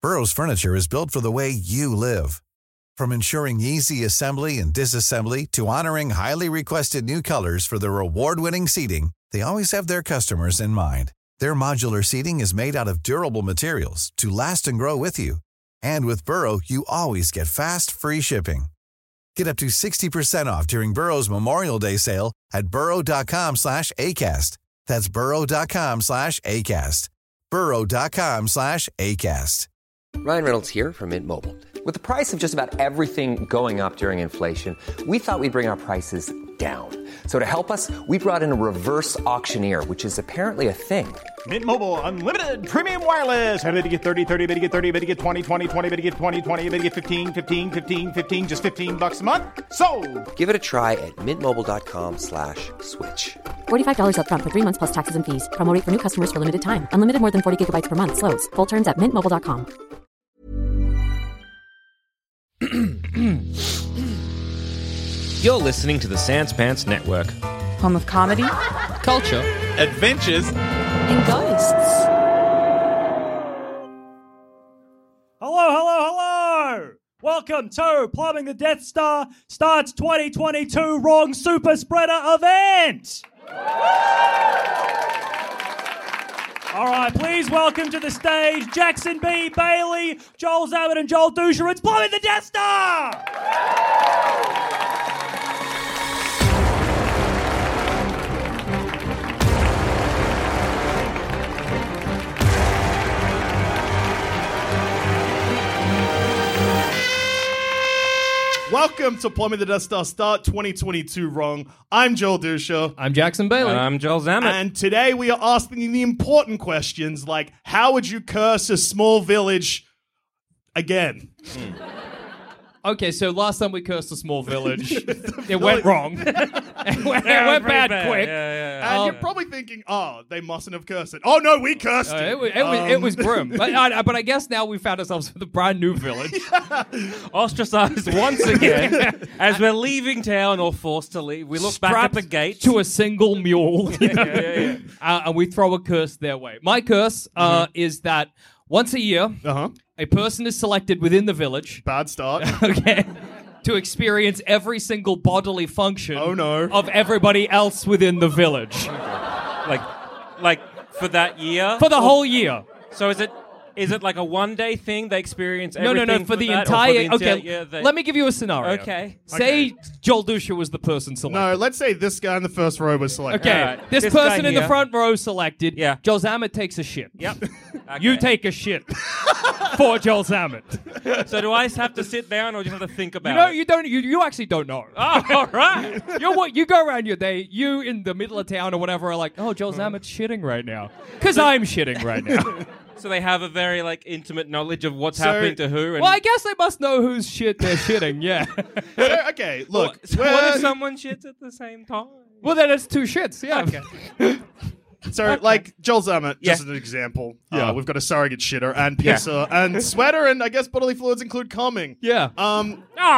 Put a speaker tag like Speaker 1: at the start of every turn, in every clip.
Speaker 1: Burrow's furniture is built for the way you live. From ensuring easy assembly and disassembly to honoring highly requested new colors for their award-winning seating, they always have their customers in mind. Their modular seating is made out of durable materials to last and grow with you. And with Burrow, you always get fast, free shipping. Get up to 60% off during Burrow's Memorial Day sale at burrow.com/ACAST. That's burrow.com/ACAST. burrow.com/ACAST.
Speaker 2: Ryan Reynolds here from Mint Mobile. With the price of just about everything going up during inflation, we thought we'd bring our prices down. So to help us, we brought in a reverse auctioneer, which is apparently a thing.
Speaker 3: Mint Mobile Unlimited Premium Wireless. How to get 30, 30, bit to get 30, bit to get 20, 20, 20, bit to get 20, 20, bit to get 15, 15, 15, 15, just $15 a month? Sold!
Speaker 2: Give it a try at mintmobile.com/switch.
Speaker 4: $45 up front for 3 months plus taxes and fees. Promo rate for new customers for limited time. Unlimited more than 40 gigabytes per month. Slows full terms at mintmobile.com.
Speaker 5: You're listening to the Sans Pants Network.
Speaker 6: Home of comedy,
Speaker 5: Culture.
Speaker 7: Adventures.
Speaker 6: and ghosts.
Speaker 8: Hello! Welcome to Plumbing the Death Star starts 2022 Wrong Super Spreader event! All right, please welcome to the stage Jackson B. Bailey, Joel Zammit, and Joel Dusha. It's Plumbing the Death Star!
Speaker 7: Welcome to Plumbing the Death Star Start 2022 Wrong. I'm Joel Dusha.
Speaker 9: I'm Jackson Bailey.
Speaker 5: And I'm Joel Zammit.
Speaker 7: And today we are asking the important questions like, how would you curse a small village again?
Speaker 9: Okay, so last time we cursed a small village, it went wrong. it went bad quick.
Speaker 7: And you're probably thinking, oh, they mustn't have cursed it. Oh, no, we cursed it.
Speaker 9: It was grim. But I guess now we found ourselves with a brand new village.
Speaker 5: Ostracized once again. As we're leaving town or forced to leave, we look back at the gate.
Speaker 9: To a single mule. And we throw a curse their way. My curse is that once a year, a person is selected within the village.
Speaker 7: Bad start.
Speaker 9: Okay. To experience every single bodily function of everybody else within the village.
Speaker 5: Like for that year?
Speaker 9: For the whole year.
Speaker 5: So is it like a one-day thing? They experience everything?
Speaker 9: No, for the entire... Let me give you a scenario.
Speaker 5: Okay.
Speaker 9: Say Joel Dusha was the person selected.
Speaker 7: No, let's say this guy in the first row was selected.
Speaker 9: Okay,
Speaker 5: Right.
Speaker 9: this person in the front row selected.
Speaker 5: Yeah.
Speaker 9: Joel Zammit takes a shit.
Speaker 5: Yep.
Speaker 9: You take a shit for Joel Zammit.
Speaker 5: So do I have to sit down or do you have to think about it?
Speaker 9: You don't. You actually don't know.
Speaker 5: Oh, all right.
Speaker 9: You go around your day. You in the middle of town or whatever are like, oh, Joel Zammit's shitting right now because I'm shitting right now.
Speaker 5: So they have a very intimate knowledge of what's happening to who. And
Speaker 9: Well, I guess they must know whose shit they're shitting. Yeah.
Speaker 7: Okay, look.
Speaker 5: So what if someone shits at the same time?
Speaker 9: Well, then it's two shits. Yeah.
Speaker 5: Okay.
Speaker 7: So, Joel Zammit, just as an example, we've got a surrogate shitter and pisser and sweater, and I guess bodily fluids include coming.
Speaker 9: Yeah. No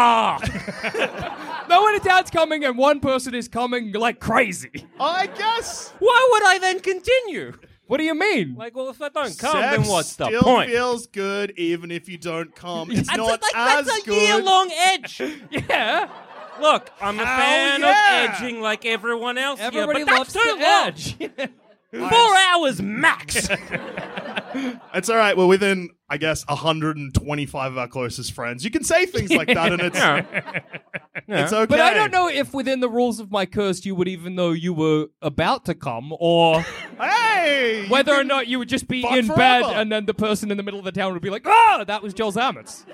Speaker 9: one in town's coming, and one person is coming like crazy.
Speaker 7: I guess.
Speaker 5: Why would I then continue?
Speaker 9: What do you mean?
Speaker 5: Well, if I don't come,
Speaker 7: Sex
Speaker 5: then what's the
Speaker 7: still
Speaker 5: point?
Speaker 7: feels good even if you don't come. It's
Speaker 5: That's
Speaker 7: not as
Speaker 5: that's a
Speaker 7: good.
Speaker 5: year-long edge.
Speaker 9: Yeah.
Speaker 5: Look, I'm a fan of edging like everyone else
Speaker 9: Everybody
Speaker 5: here, but
Speaker 9: loves
Speaker 5: that's too
Speaker 9: the
Speaker 5: long.
Speaker 9: edge.
Speaker 5: 4 hours max.
Speaker 7: It's all right. We're within, I guess, 125 of our closest friends. You can say things like that, and it's it's okay.
Speaker 9: But I don't know if within the rules of my curse you would even know you were about to come, or
Speaker 7: Hey,
Speaker 9: whether or not you would just be
Speaker 7: fuck
Speaker 9: in
Speaker 7: forever.
Speaker 9: bed and then the person in the middle of the town would be like, oh, that was Joel Zammit's.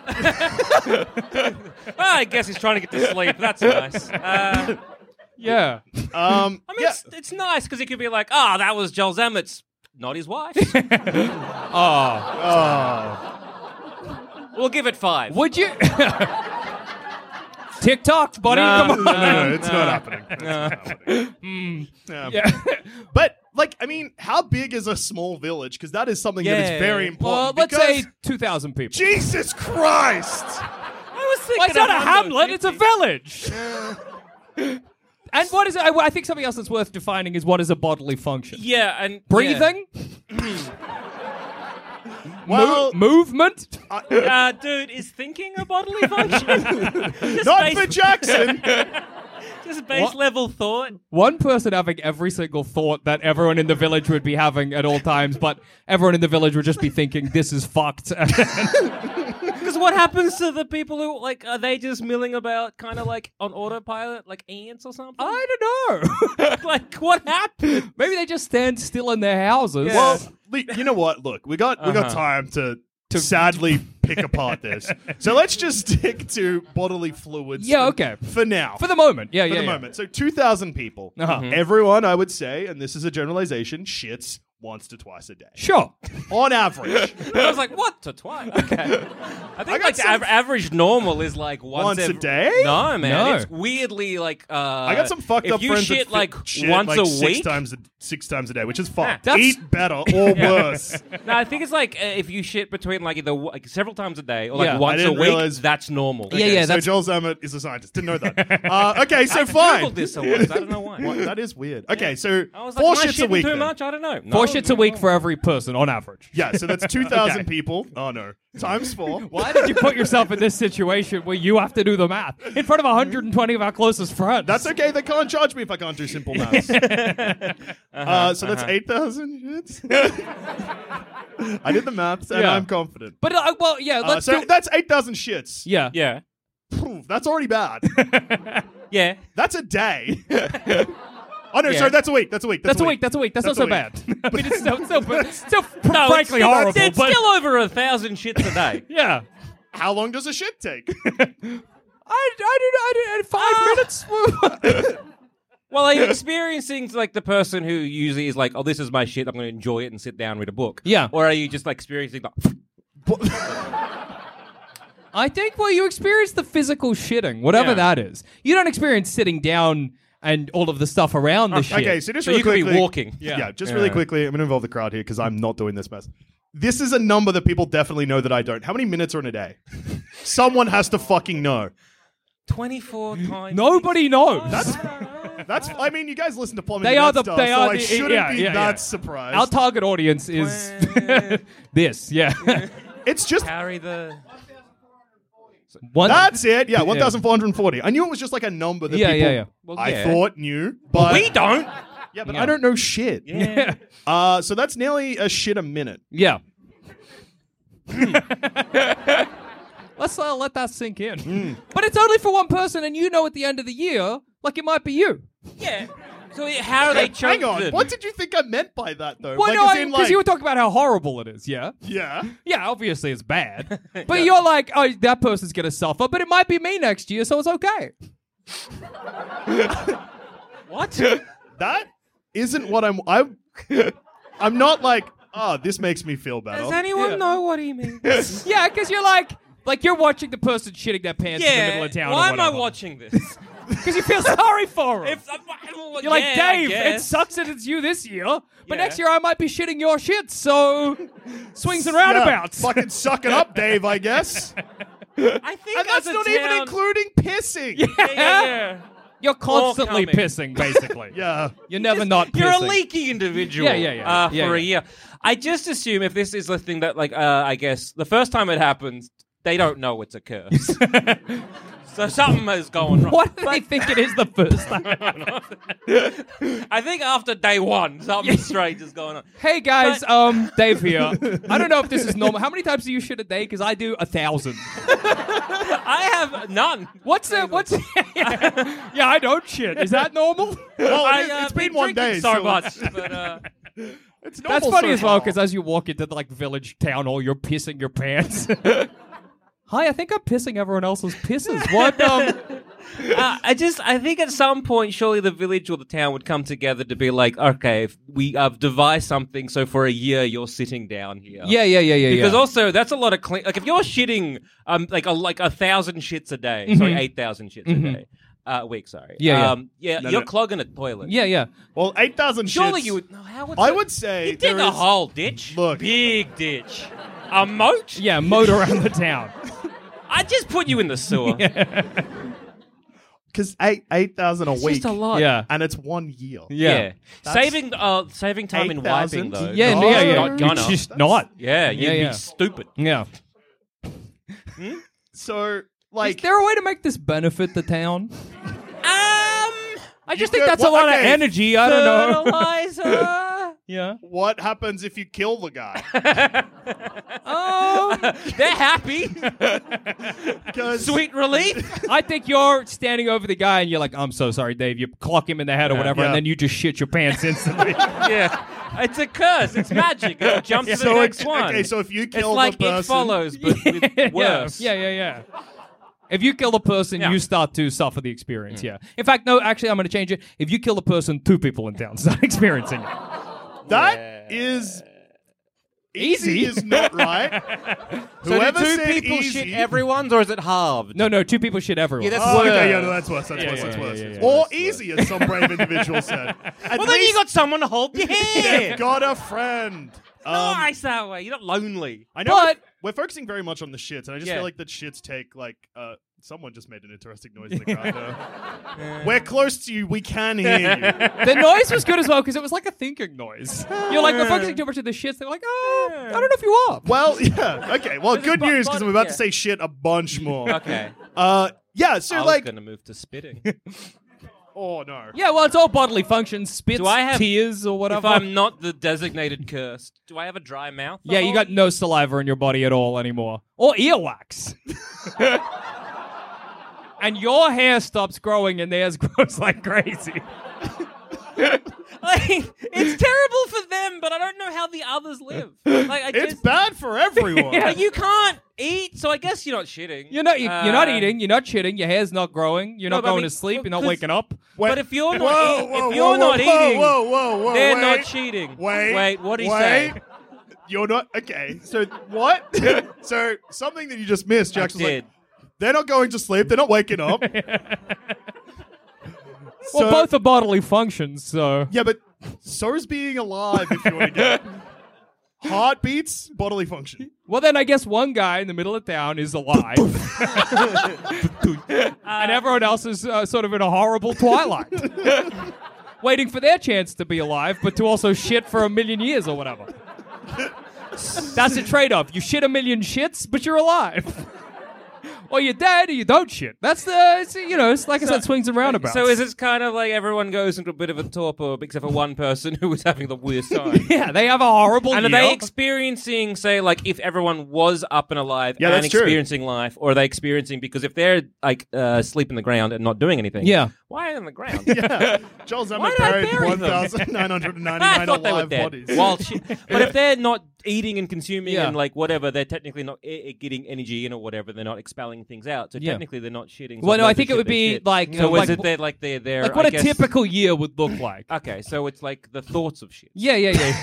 Speaker 5: I guess he's trying to get to sleep. That's nice.
Speaker 9: Yeah.
Speaker 5: I mean, it's nice because he could be like, that was Joel Zammit's, not his wife. We'll give it 5.
Speaker 9: Would you? TikTok, buddy.
Speaker 7: No,
Speaker 9: Come on.
Speaker 7: no, it's not happening. It's not happening.
Speaker 9: Yeah.
Speaker 7: But, I mean, how big is a small village? Because that is something that is very
Speaker 9: Well,
Speaker 7: important.
Speaker 9: let's
Speaker 7: because-
Speaker 9: say 2,000 people.
Speaker 7: Jesus Christ!
Speaker 5: I was thinking
Speaker 9: Well, it's not a hamlet, it's a village. And what is it? I think something else that's worth defining is what is a bodily function.
Speaker 5: Yeah, and
Speaker 9: Breathing?
Speaker 7: Well,
Speaker 9: movement?
Speaker 5: Dude, is thinking a bodily function?
Speaker 7: not for Jackson.
Speaker 5: Just base level thought.
Speaker 9: One person having every single thought that everyone in the village would be having at all times, but everyone in the village would just be thinking, this is fucked.
Speaker 5: Because what happens to the people who, like, are they just milling about kind of like on autopilot, like ants or something?
Speaker 9: I don't know.
Speaker 5: Like, what happened?
Speaker 9: Maybe they just stand still in their houses.
Speaker 5: Yeah.
Speaker 7: Well, you know what? Look, we got time to sadly pick apart this. So let's just stick to bodily fluids.
Speaker 9: Yeah, okay.
Speaker 7: For now.
Speaker 9: For the moment. Yeah,
Speaker 7: For
Speaker 9: yeah.
Speaker 7: the moment. So 2,000 people.
Speaker 9: Uh-huh.
Speaker 7: Everyone, I would say, and this is a generalization, shits once to twice a day.
Speaker 9: Sure.
Speaker 7: On average.
Speaker 5: I was like, what? To twice? Okay. I think
Speaker 7: got
Speaker 5: like the average normal is like once
Speaker 7: a day?
Speaker 5: No, man.
Speaker 9: No.
Speaker 5: It's weirdly like.
Speaker 7: I got some fucked up
Speaker 5: if you
Speaker 7: friends
Speaker 5: shit
Speaker 7: that
Speaker 5: like
Speaker 7: shit
Speaker 5: once
Speaker 7: like
Speaker 5: a
Speaker 7: six
Speaker 5: week.
Speaker 7: times a day, which is fine.
Speaker 9: That's-
Speaker 7: Eat better or worse.
Speaker 5: No, I think it's like if you shit between like either like several times a day or like
Speaker 9: Yeah.
Speaker 5: once
Speaker 7: I
Speaker 5: a
Speaker 7: didn't
Speaker 5: week,
Speaker 7: realize-
Speaker 5: that's normal.
Speaker 9: Yeah, yeah,
Speaker 7: So
Speaker 9: that's-
Speaker 7: Joel Zammert is a scientist. Didn't know that. Okay, so
Speaker 5: I
Speaker 7: fine.
Speaker 5: Googled this once. I don't know why.
Speaker 7: What? That is weird. Okay, so
Speaker 5: I was like,
Speaker 7: 4
Speaker 5: am I
Speaker 7: shits a
Speaker 5: shitting
Speaker 7: week.
Speaker 5: too
Speaker 7: then.
Speaker 5: much? I don't know.
Speaker 9: 4 shits a week for every person on average.
Speaker 7: Yeah, so that's 2,000
Speaker 9: Okay.
Speaker 7: people. Oh no, times 4.
Speaker 9: Why did you put yourself in this situation where you have to do the math in front of 120 of our closest friends?
Speaker 7: That's okay. They can't charge me if I can't do simple maths. So that's 8,000 shits. I did the maths and
Speaker 9: Yeah.
Speaker 7: I'm confident.
Speaker 9: But well, yeah. Let's
Speaker 7: So
Speaker 9: do.
Speaker 7: that's 8,000 shits.
Speaker 9: Yeah.
Speaker 5: Yeah.
Speaker 7: Poof, that's already bad.
Speaker 5: Yeah.
Speaker 7: That's a day. Oh no,
Speaker 5: Yeah.
Speaker 7: sorry, that's a week. That's a week.
Speaker 9: That's a week. That's a week. That's not so
Speaker 7: a
Speaker 9: bad.
Speaker 7: week.
Speaker 9: I mean, it's still
Speaker 5: No,
Speaker 9: frankly
Speaker 5: it's
Speaker 9: horrible.
Speaker 5: It's
Speaker 9: but
Speaker 5: still over 1,000 shits a day.
Speaker 9: yeah.
Speaker 7: How long does a shit take?
Speaker 9: I did 5 minutes.
Speaker 5: Well, are you experiencing like the person who usually is like, "Oh, this is my shit. I'm going to enjoy it and sit down and read a book."
Speaker 9: Yeah.
Speaker 5: Or are you just like experiencing like?
Speaker 9: I think, well, you experience the physical shitting, whatever
Speaker 5: Yeah.
Speaker 9: that is. You don't experience sitting down and all of the stuff around the shit.
Speaker 7: Okay, so just
Speaker 5: So
Speaker 7: really
Speaker 5: you could be
Speaker 7: quickly,
Speaker 5: walking.
Speaker 7: Yeah, just really quickly. I'm going to involve the crowd here because I'm not doing this mess. This is a number that people definitely know that I don't. How many minutes are in a day? Someone has to fucking know.
Speaker 5: 24 times.
Speaker 9: Nobody knows.
Speaker 7: That's. I mean, you guys listen to Plumbing.
Speaker 9: They
Speaker 7: the
Speaker 9: are
Speaker 7: Death
Speaker 9: the-
Speaker 7: Star,
Speaker 9: they
Speaker 7: so
Speaker 9: are
Speaker 7: I
Speaker 9: the-
Speaker 7: shouldn't
Speaker 9: yeah,
Speaker 7: be
Speaker 9: yeah,
Speaker 7: that
Speaker 9: yeah.
Speaker 7: surprised.
Speaker 9: Our target audience is this. Yeah.
Speaker 7: It's just.
Speaker 5: Carry the.
Speaker 9: One.
Speaker 7: That's it. Yeah, 1,440. I knew it was just like a number that
Speaker 9: Yeah,
Speaker 7: people
Speaker 9: yeah, yeah.
Speaker 5: Well,
Speaker 7: I
Speaker 5: yeah.
Speaker 7: thought knew, but
Speaker 5: We don't.
Speaker 7: yeah, but I don't know shit.
Speaker 5: Yeah.
Speaker 7: So that's nearly a shit a minute.
Speaker 9: Yeah. Let's let that sink in. But it's only for one person, and you know at the end of the year, like it might be you.
Speaker 5: Yeah. So how are they
Speaker 7: Hang on.
Speaker 5: chosen?
Speaker 7: What did you think I meant by that, though?
Speaker 9: Well,
Speaker 7: like,
Speaker 9: no,
Speaker 7: as in,
Speaker 9: because
Speaker 7: like,
Speaker 9: you were talking about how horrible it is, yeah?
Speaker 7: yeah.
Speaker 9: Yeah, obviously it's bad. But you're like, oh, that person's going to suffer, but it might be me next year, so it's okay.
Speaker 5: What?
Speaker 7: That isn't what I'm not like, oh, this makes me feel better.
Speaker 5: Does anyone know what he means?
Speaker 9: Yeah, because you're like you're watching the person shitting their pants in the middle of town.
Speaker 5: Why
Speaker 9: or
Speaker 5: am I
Speaker 9: whatever.
Speaker 5: watching this?
Speaker 9: Because you feel sorry for him. You're like,
Speaker 5: Yeah, I
Speaker 9: Dave, it
Speaker 5: guess.
Speaker 9: sucks that it's you this year, but
Speaker 5: Yeah.
Speaker 9: next year I might be shitting your shit, so swings and roundabouts.
Speaker 7: Yeah, fucking suck it up, Dave, I guess.
Speaker 5: I think
Speaker 7: And that's
Speaker 5: as a
Speaker 7: not
Speaker 5: town,
Speaker 7: even including pissing.
Speaker 5: Yeah.
Speaker 9: You're constantly
Speaker 5: coming.
Speaker 9: pissing, basically.
Speaker 7: Yeah.
Speaker 9: You're never not pissing.
Speaker 5: You're a leaky individual.
Speaker 9: Yeah.
Speaker 5: For a year. I just assume if this is the thing that, like, I guess the first time it happens, they don't know it's a curse. So something is going wrong.
Speaker 9: What do they think it is the first time?
Speaker 5: I think after day one, something strange is going on.
Speaker 9: Hey guys, Dave here. I don't know if this is normal. How many times do you shit a day? Because I do 1,000.
Speaker 5: I have none.
Speaker 9: What's yeah, I don't shit. Is that normal?
Speaker 7: Well,
Speaker 5: I,
Speaker 7: it's been one
Speaker 5: drinking
Speaker 7: day.
Speaker 5: so much. But,
Speaker 7: It's
Speaker 9: That's
Speaker 7: normal
Speaker 9: funny
Speaker 7: so
Speaker 9: as well,
Speaker 7: far.
Speaker 9: because as you walk into the village town hall, you're pissing your pants. Hi, I think I'm pissing everyone else's pisses. What?
Speaker 5: I think at some point, surely the village or the town would come together to be like, okay, if we devised something, so for a year you're sitting down here.
Speaker 9: Yeah.
Speaker 5: Because also that's a lot of clean. Like if you're shitting, like 1,000 shits a day. Sorry, 8,000 shits a day. Week. Sorry.
Speaker 9: Yeah.
Speaker 5: You're
Speaker 7: no.
Speaker 5: clogging a toilet.
Speaker 9: Yeah.
Speaker 7: Well, 8,000
Speaker 5: Surely
Speaker 7: shits.
Speaker 5: you would. No, how would
Speaker 7: I would say
Speaker 5: you dig
Speaker 7: there
Speaker 5: a
Speaker 7: is-
Speaker 5: whole ditch.
Speaker 7: Look.
Speaker 5: Big ditch. A moat.
Speaker 9: Yeah, moat around the town.
Speaker 5: I just put you in the sewer.
Speaker 7: because 8,000 a
Speaker 5: It's
Speaker 7: week.
Speaker 5: just a lot.
Speaker 9: Yeah.
Speaker 7: And it's 1 year.
Speaker 9: Yeah.
Speaker 5: Saving time in
Speaker 7: 8,000
Speaker 5: wiping though.
Speaker 9: Yeah,
Speaker 7: No.
Speaker 9: yeah, yeah.
Speaker 5: Not gonna.
Speaker 9: It's just not.
Speaker 5: Yeah, you'd
Speaker 9: Yeah.
Speaker 5: be stupid.
Speaker 9: Yeah.
Speaker 7: So,
Speaker 9: Is
Speaker 7: like,
Speaker 9: there a way to make this benefit the town? I just think
Speaker 7: could-
Speaker 9: that's a lot of
Speaker 7: okay.
Speaker 9: energy. I don't know.
Speaker 5: Fertilizer.
Speaker 9: Yeah.
Speaker 7: what happens if you kill the guy?
Speaker 5: They're happy.
Speaker 7: 'Cause-
Speaker 5: Sweet relief.
Speaker 9: I think you're standing over the guy and you're like, I'm so sorry, Dave. You clock him in the head or whatever,
Speaker 7: Yeah.
Speaker 9: and then you just shit your pants instantly.
Speaker 5: Yeah. It's a curse. It's magic. It'll jump to the
Speaker 7: So
Speaker 5: next
Speaker 7: it's-
Speaker 5: one.
Speaker 7: okay, so if you
Speaker 5: it's
Speaker 7: kill
Speaker 5: like
Speaker 7: the person,
Speaker 5: It Follows, but with worse.
Speaker 9: Yeah. If you kill the person,
Speaker 5: Yeah.
Speaker 9: you start to suffer the experience, yeah. In fact, no, actually, I'm going to change it. If you kill the person, 2 people in town start experiencing it.
Speaker 7: that is easy is not right.
Speaker 5: So
Speaker 7: Whoever
Speaker 5: do 2
Speaker 7: said
Speaker 5: people
Speaker 7: easy,
Speaker 5: shit everyone's, or is it halved?
Speaker 9: No, 2 people shit everyone.
Speaker 5: Yeah, that's
Speaker 7: Oh, okay,
Speaker 5: worse.
Speaker 7: yeah, no, that's worse. That's
Speaker 9: Yeah,
Speaker 7: worse.
Speaker 9: yeah,
Speaker 7: That's
Speaker 9: yeah,
Speaker 7: worse.
Speaker 9: yeah, yeah,
Speaker 7: Or
Speaker 9: that's
Speaker 7: easy, as some brave individual said. At
Speaker 5: Well, then you
Speaker 7: least
Speaker 5: got someone to hold your hand.
Speaker 7: they've got a friend.
Speaker 5: Nice that way. You're not lonely.
Speaker 7: I know,
Speaker 9: But-
Speaker 7: we're focusing very much on the shits, and I just
Speaker 5: Yeah.
Speaker 7: feel like the shits take like. Someone just made an interesting noise in the crowd. There. We're close to you. We can hear you.
Speaker 9: The noise was good as well because it was like a thinking noise. You're like, we're focusing too much on the shits. They're like, oh, I don't know if you are.
Speaker 7: Well, yeah. Okay. Well, good
Speaker 5: bu-
Speaker 7: news because I'm about
Speaker 5: yeah.
Speaker 7: to say shit a bunch more.
Speaker 5: Okay.
Speaker 7: Yeah. So
Speaker 5: I was
Speaker 7: like,
Speaker 5: going to move to spitting.
Speaker 7: oh no.
Speaker 9: Yeah, well, it's all bodily functions, spits,
Speaker 5: Do I have-
Speaker 9: tears, or whatever.
Speaker 5: If I'm not the designated cursed, do I have a dry mouth?
Speaker 9: Yeah, you got no saliva in your body at all anymore. Or earwax. And your hair stops growing and theirs grows like crazy.
Speaker 5: Like, it's terrible for them, but I don't know how the others live. Like, I
Speaker 7: It's
Speaker 5: just,
Speaker 7: bad for everyone.
Speaker 5: like, you can't eat, so I guess you're not shitting.
Speaker 9: You're not eating, you're not shitting, your hair's not growing, you're
Speaker 5: No,
Speaker 9: not
Speaker 5: but I
Speaker 9: going
Speaker 5: mean,
Speaker 9: to sleep, you're not
Speaker 5: 'cause-
Speaker 9: waking up.
Speaker 7: Wait,
Speaker 5: But if you're not,
Speaker 7: whoa,
Speaker 5: eat-
Speaker 7: whoa,
Speaker 5: if you're
Speaker 7: whoa,
Speaker 5: not
Speaker 7: whoa,
Speaker 5: eating,
Speaker 7: whoa,
Speaker 5: they're
Speaker 7: wait.
Speaker 5: not cheating.
Speaker 7: Wait,
Speaker 5: what do you say?
Speaker 7: You're not okay. So what? So something that you just missed, Jackson.
Speaker 5: did.
Speaker 7: They're not going to sleep. They're not waking up.
Speaker 9: Well, both are bodily functions, so.
Speaker 7: Yeah, but so is being alive. If you want to get heartbeats, bodily function.
Speaker 9: Well, then I guess one guy in the middle of town is alive. And everyone else is sort of in a horrible twilight. Waiting for their chance to be alive, but to also shit for 1,000,000 years or whatever. That's a trade-off. You shit 1,000,000 shits, but you're alive. Or you're dead, or you don't shit. That's it's like I said, swings and roundabouts.
Speaker 5: So is it kind of like everyone goes into a bit of a torpor except for one person who was having the worst time?
Speaker 9: Yeah, they have a horrible
Speaker 5: And are
Speaker 9: year.
Speaker 5: they experiencing, say, like if everyone was up and alive
Speaker 7: Yeah,
Speaker 5: and
Speaker 7: that's true.
Speaker 5: experiencing life, or are they experiencing, because if they're like asleep in the ground and not doing anything,
Speaker 9: Yeah.
Speaker 5: why on the ground?
Speaker 7: Yeah, Joel
Speaker 5: Why
Speaker 7: Zammit
Speaker 5: did I
Speaker 7: buried
Speaker 5: bury them?
Speaker 7: 1,999
Speaker 5: I thought they were
Speaker 7: alive
Speaker 5: dead.
Speaker 7: bodies.
Speaker 5: While but if they're not eating and consuming
Speaker 9: Yeah.
Speaker 5: and like whatever, they're technically not getting energy in or whatever. They're not expelling things out. So
Speaker 9: Yeah.
Speaker 5: technically, they're not shitting. So
Speaker 9: Well, no,
Speaker 5: it's
Speaker 9: I
Speaker 5: not
Speaker 9: think
Speaker 5: the
Speaker 9: it would
Speaker 5: shit,
Speaker 9: be
Speaker 5: they shit.
Speaker 9: like,
Speaker 5: So
Speaker 9: like-
Speaker 5: is it they're like they're
Speaker 9: like what
Speaker 5: I
Speaker 9: a
Speaker 5: guess-
Speaker 9: typical year would look like.
Speaker 5: Okay, so it's like the thoughts of shit.
Speaker 9: Yeah.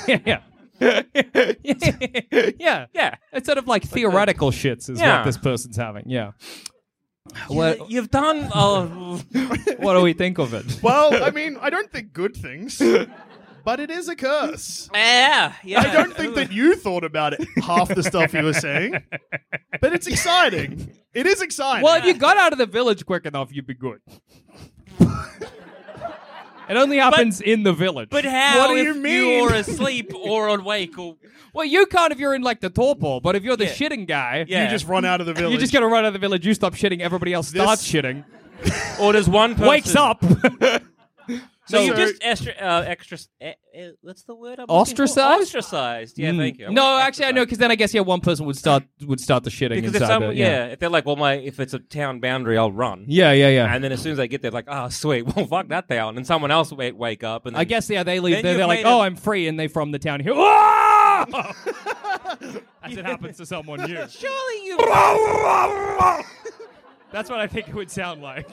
Speaker 9: Yeah.
Speaker 5: Yeah.
Speaker 9: It's sort of like theoretical shits is
Speaker 5: Yeah.
Speaker 9: what this person's having. Yeah.
Speaker 5: You've done.
Speaker 9: What do we think of it?
Speaker 7: Well, I mean, I don't think good things, but it is a curse.
Speaker 5: Yeah.
Speaker 7: I don't think that you thought about it, half the stuff you were saying, but it's exciting. It is exciting.
Speaker 9: Well, if you got out of the village quick enough, you'd be good. It only happens in the village.
Speaker 5: But how?
Speaker 7: What do
Speaker 5: if
Speaker 7: you mean?
Speaker 5: You're asleep or awake or.
Speaker 9: Well, you can't if you're in like the torpor, but if you're the
Speaker 5: Yeah.
Speaker 9: shitting guy,
Speaker 5: Yeah.
Speaker 7: you just run out of the village.
Speaker 9: you're just gonna run out of the village. You stop shitting, everybody else starts shitting.
Speaker 5: Or does one person
Speaker 9: Wakes up.
Speaker 5: So you
Speaker 7: So-
Speaker 5: just what's the word? I'm looking for?
Speaker 9: Ostracized?
Speaker 5: Ostracized. Yeah, thank you.
Speaker 9: No, actually, I know because then I guess one person would start the shitting
Speaker 5: Because
Speaker 9: inside.
Speaker 5: if they're like, well, if it's a town boundary, I'll run.
Speaker 9: Yeah.
Speaker 5: And then as soon as they get there, like, oh, sweet, well, fuck that town. And someone else wake up. And
Speaker 9: I guess they leave.
Speaker 5: Then
Speaker 9: They're
Speaker 5: you've
Speaker 9: like,
Speaker 5: made
Speaker 9: oh,
Speaker 5: a-
Speaker 9: I'm free, and they from the town here. As it happens to someone new.
Speaker 5: surely you.
Speaker 9: That's what I think it would sound like.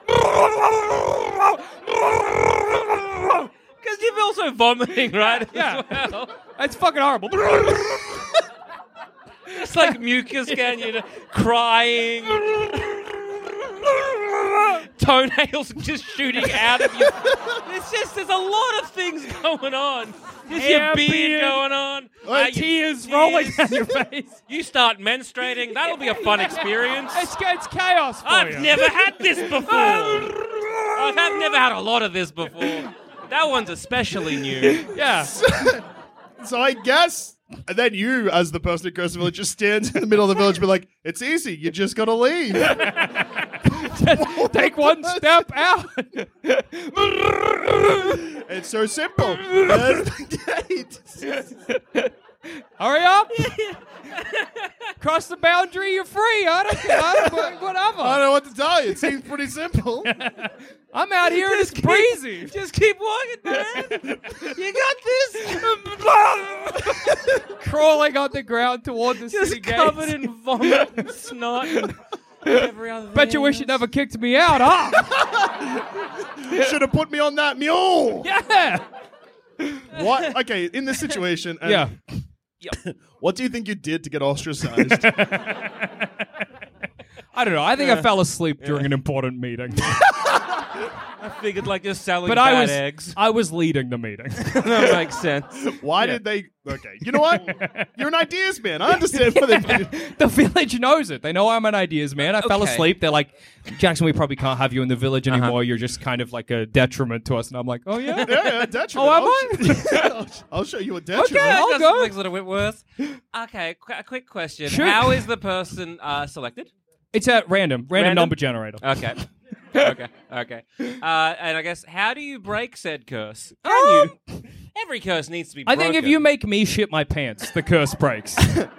Speaker 5: Because you're also vomiting, right?
Speaker 9: Yeah.
Speaker 5: As well.
Speaker 9: It's fucking horrible.
Speaker 5: It's like mucus, can you? Crying. Toenails just shooting out of you. There's a lot of things going on. There's your
Speaker 9: Hair,
Speaker 5: beard
Speaker 9: beard.
Speaker 5: going on.
Speaker 9: Tears rolling down your face.
Speaker 5: You start menstruating. That'll be a fun experience.
Speaker 9: It's chaos for
Speaker 5: I've
Speaker 9: you.
Speaker 5: never had this before. I've never had a lot of this before. That one's especially new.
Speaker 9: Yeah.
Speaker 7: So I guess, and then you, as the person who goes to the village, just stands in the middle of the village and be like, it's easy, you just gotta leave.
Speaker 9: Take one step out.
Speaker 7: It's so simple. There's the gate.
Speaker 9: Hurry up. Cross the boundary, you're free. I don't whatever.
Speaker 7: I don't know what to tell you. It seems pretty simple.
Speaker 9: I'm out here and it's breezy.
Speaker 5: Just keep walking, man. You got this.
Speaker 9: Crawling on the ground toward the city
Speaker 5: Just
Speaker 9: gates.
Speaker 5: covered in vomit and snot and every other thing.
Speaker 9: Bet you wish you never kicked me out, huh?
Speaker 7: Should have put me on that mule.
Speaker 9: Yeah.
Speaker 7: What? Okay, in this situation.
Speaker 9: Yeah.
Speaker 7: What do you think you did to get ostracized?
Speaker 9: I don't know. I think I fell asleep during an important meeting.
Speaker 5: I figured like just selling
Speaker 9: But
Speaker 5: bad eggs.
Speaker 9: I was leading the meeting.
Speaker 5: That makes sense.
Speaker 7: Why did they? Okay, you know what? You're an ideas man. I understand what they did.
Speaker 9: The village knows it. They know I'm an ideas man. I fell
Speaker 5: Okay.
Speaker 9: asleep. They're like, Jackson, we probably can't have you in the village anymore. You're just kind of like a detriment to us. And I'm like, oh, yeah?
Speaker 7: Yeah, detriment.
Speaker 9: Oh, am
Speaker 7: I'll show you a detriment.
Speaker 9: Okay. I'll
Speaker 5: Got
Speaker 9: go.
Speaker 5: some things that are Whitworth. Okay, a quick question.
Speaker 9: Shoot.
Speaker 5: How is the person selected?
Speaker 9: It's at random
Speaker 5: Random?
Speaker 9: number generator.
Speaker 5: Okay. Okay. And I guess, how do you break said curse? Can you? Every curse needs to be
Speaker 9: I
Speaker 5: broken.
Speaker 9: think if you make me shit my pants, the curse breaks.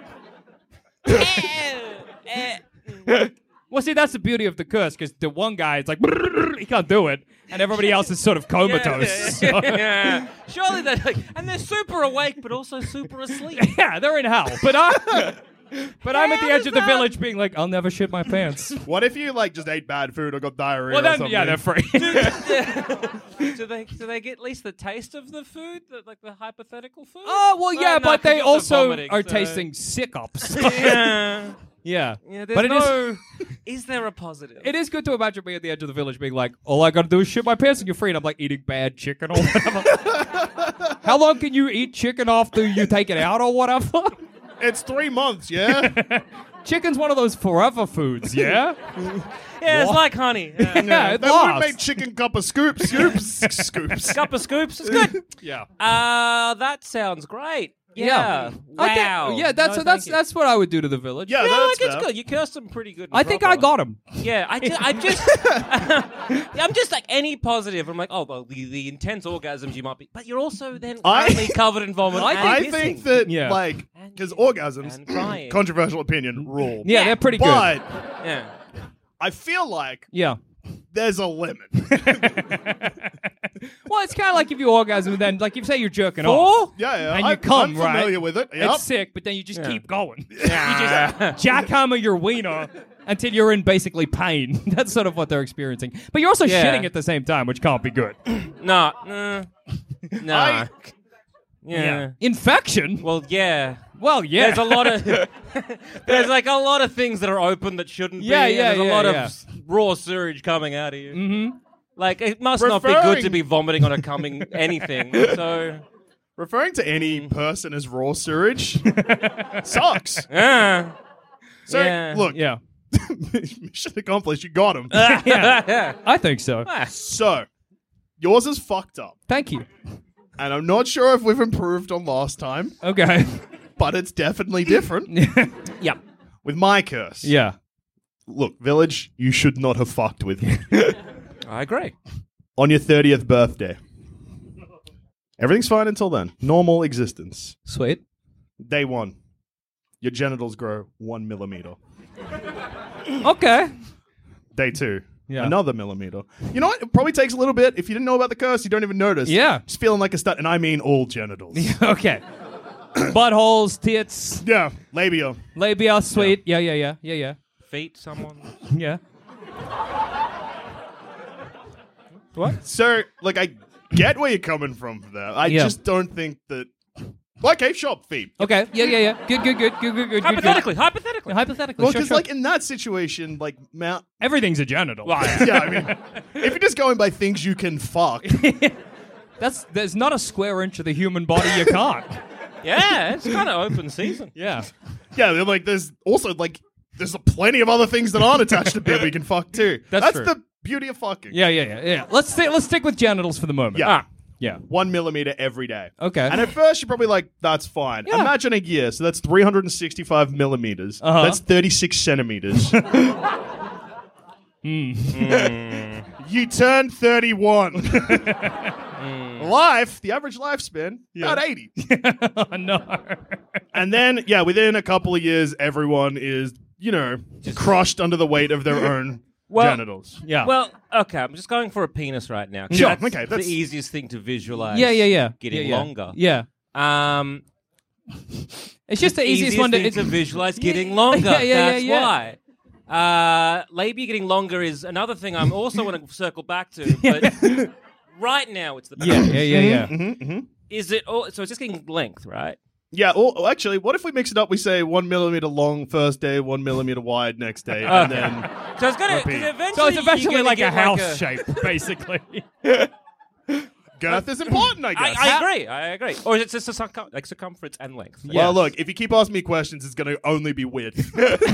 Speaker 9: Well, see, that's the beauty of the curse, because the one guy is like, he can't do it, and everybody else is sort of comatose. So-
Speaker 5: Yeah. Surely they're like, and they're super awake, but also super asleep.
Speaker 9: Yeah, they're in hell. But I'm at the edge
Speaker 5: does
Speaker 9: of the
Speaker 5: that-
Speaker 9: village being like, I'll never shit my pants.
Speaker 7: What if you like just ate bad food or got diarrhea
Speaker 9: Well,
Speaker 7: or
Speaker 9: then,
Speaker 7: something?
Speaker 9: yeah, they're free.
Speaker 5: Do they get at least the taste of the food, like the hypothetical food?
Speaker 9: Oh, well, yeah,
Speaker 5: no,
Speaker 9: but
Speaker 5: 'cause
Speaker 9: they
Speaker 5: you're
Speaker 9: also
Speaker 5: vomiting,
Speaker 9: are
Speaker 5: so-
Speaker 9: tasting sick ups.
Speaker 5: Yeah.
Speaker 9: Yeah.
Speaker 5: Yeah,
Speaker 9: but
Speaker 5: there's is there a positive?
Speaker 9: it is good to imagine being at the edge of the village being like, all I gotta do is shit my pants and you're free. And I'm like eating bad chicken or whatever. How long can you eat chicken after you take it out or whatever?
Speaker 7: It's 3 months, yeah?
Speaker 9: Chicken's one of those forever foods, yeah?
Speaker 5: Yeah, it's like honey.
Speaker 9: Yeah, it
Speaker 7: Then we
Speaker 9: lasts.
Speaker 7: make chicken cup of scoops. Scoops.
Speaker 5: Cup of scoops. It's good.
Speaker 9: Yeah.
Speaker 5: That sounds great. Yeah.
Speaker 9: I
Speaker 5: Wow.
Speaker 9: think, yeah, that's
Speaker 5: No, thank you.
Speaker 9: that's what I would do to the village.
Speaker 7: Yeah,
Speaker 5: Yeah,
Speaker 7: that's
Speaker 5: like, it's
Speaker 7: fair.
Speaker 5: good. You cursed them pretty good. and
Speaker 9: I think I
Speaker 5: proper.
Speaker 9: got him.
Speaker 5: Yeah, I'm just like any positive. I'm like, oh, well, the intense orgasms you might be, but you're also then currently covered in vomit.
Speaker 7: I think that,
Speaker 9: Yeah.
Speaker 7: like,
Speaker 5: And
Speaker 7: because
Speaker 5: kissing
Speaker 7: orgasms,
Speaker 5: and crying.
Speaker 7: controversial opinion, rule.
Speaker 9: Yeah, they're pretty good.
Speaker 7: But
Speaker 5: Yeah.
Speaker 7: I feel like
Speaker 9: Yeah.
Speaker 7: there's a limit.
Speaker 9: Well, it's kind of like if you orgasm and then, like, if say you're jerking off.
Speaker 7: Yeah,
Speaker 9: And you
Speaker 7: I'm
Speaker 9: come,
Speaker 7: familiar
Speaker 9: right?
Speaker 7: with it. Yep.
Speaker 9: It's sick, but then you just keep going.
Speaker 5: Yeah.
Speaker 9: You just jackhammer your wiener until you're in basically pain. That's sort of what they're experiencing. But you're also
Speaker 5: Yeah.
Speaker 9: shitting at the same time, which can't be good.
Speaker 5: No.
Speaker 7: I-
Speaker 5: Yeah.
Speaker 9: Infection?
Speaker 5: Well, yeah.
Speaker 9: Well, yeah.
Speaker 5: There's a lot of there's like a lot of things that are open that shouldn't be.
Speaker 9: Yeah,
Speaker 5: and
Speaker 9: yeah,
Speaker 5: There's a
Speaker 9: yeah,
Speaker 5: lot
Speaker 9: yeah.
Speaker 5: of raw sewage coming out of you.
Speaker 9: Mm-hmm.
Speaker 5: Like it must not be good
Speaker 7: Referring-
Speaker 5: to be vomiting on a coming anything. So
Speaker 7: Referring to any person as raw sewage sucks.
Speaker 5: yeah.
Speaker 7: So,
Speaker 5: Yeah.
Speaker 7: look,
Speaker 9: Yeah.
Speaker 7: mission accomplished. You got him.
Speaker 9: Yeah. I think so.
Speaker 7: So, yours is fucked up.
Speaker 9: Thank you.
Speaker 7: And I'm not sure if we've improved on last time,
Speaker 9: Okay.
Speaker 7: but it's definitely different
Speaker 9: Yep.
Speaker 7: with my curse.
Speaker 9: Yeah.
Speaker 7: Look, village, you should not have fucked with me.
Speaker 5: I agree.
Speaker 7: On your 30th birthday. Everything's fine until then. Normal existence.
Speaker 9: Sweet.
Speaker 7: Day 1. Your genitals grow 1 millimeter.
Speaker 9: Okay.
Speaker 7: Day 2.
Speaker 9: Yeah.
Speaker 7: Another millimeter. You know what? It probably takes a little bit. If you didn't know about the curse, you don't even notice.
Speaker 9: Yeah.
Speaker 7: Just feeling like a stud. And I mean all genitals.
Speaker 9: Okay. Buttholes, tits,
Speaker 7: Yeah. Labia.
Speaker 9: labia, sweet. Yeah.
Speaker 5: Feet, someone.
Speaker 9: Yeah. What?
Speaker 7: So, like, I get where you're coming from there. I
Speaker 9: Yeah.
Speaker 7: just don't think that... Okay, shop feet.
Speaker 9: Okay. Yeah. Good.
Speaker 5: Hypothetically.
Speaker 9: Hypothetically.
Speaker 7: Well,
Speaker 9: sure,
Speaker 7: because,
Speaker 9: sure.
Speaker 7: like, in that situation, like, Mount...
Speaker 9: Everything's a genital.
Speaker 7: Yeah, I mean, if you're just going by things you can fuck...
Speaker 9: There's not a square inch of the human body you can't.
Speaker 5: Yeah, it's kind of open season.
Speaker 9: Yeah.
Speaker 7: Yeah, like, there's also, like... There's plenty of other things that aren't attached to bit we can fuck, too.
Speaker 9: That's true.
Speaker 7: the beauty of fucking.
Speaker 9: Yeah. Let's stick with genitals for the moment.
Speaker 7: Yeah.
Speaker 9: Yeah.
Speaker 7: 1 millimeter every day.
Speaker 9: Okay.
Speaker 7: And at first, you're probably like, that's fine.
Speaker 9: Yeah.
Speaker 7: Imagine a year. So that's 365 millimeters.
Speaker 9: Uh-huh.
Speaker 7: That's 36 centimeters. You turn 31. Life, the average lifespan, about 80.
Speaker 9: Oh, no.
Speaker 7: And then, within a couple of years, everyone is, crushed under the weight of their own genitals.
Speaker 9: Yeah.
Speaker 5: Well, okay, I'm just going for a penis right now.
Speaker 7: Sure,
Speaker 5: That's
Speaker 7: okay,
Speaker 5: the easiest thing to visualize.
Speaker 9: Yeah.
Speaker 5: Getting longer.
Speaker 9: Yeah. It's just the easiest one
Speaker 5: thing to visualize getting longer. That's why. Labia getting longer is another thing I'm also want to circle back to, but right now it's the penis.
Speaker 9: Yeah.
Speaker 5: Is it? So it's just getting length, right?
Speaker 7: Yeah, or actually, what if we mix it up? We say 1 millimeter long first day, 1 millimeter wide next day, and then
Speaker 5: So it's gonna.
Speaker 7: repeat.
Speaker 5: Eventually
Speaker 9: So it's eventually
Speaker 5: you're
Speaker 9: like
Speaker 5: gonna
Speaker 9: a
Speaker 5: get
Speaker 9: house shape, basically.
Speaker 7: girth is important, I guess.
Speaker 5: I agree. Or is it just circumference and length?
Speaker 9: Yeah.
Speaker 7: Well, look, if you keep asking me questions, it's going to only be width.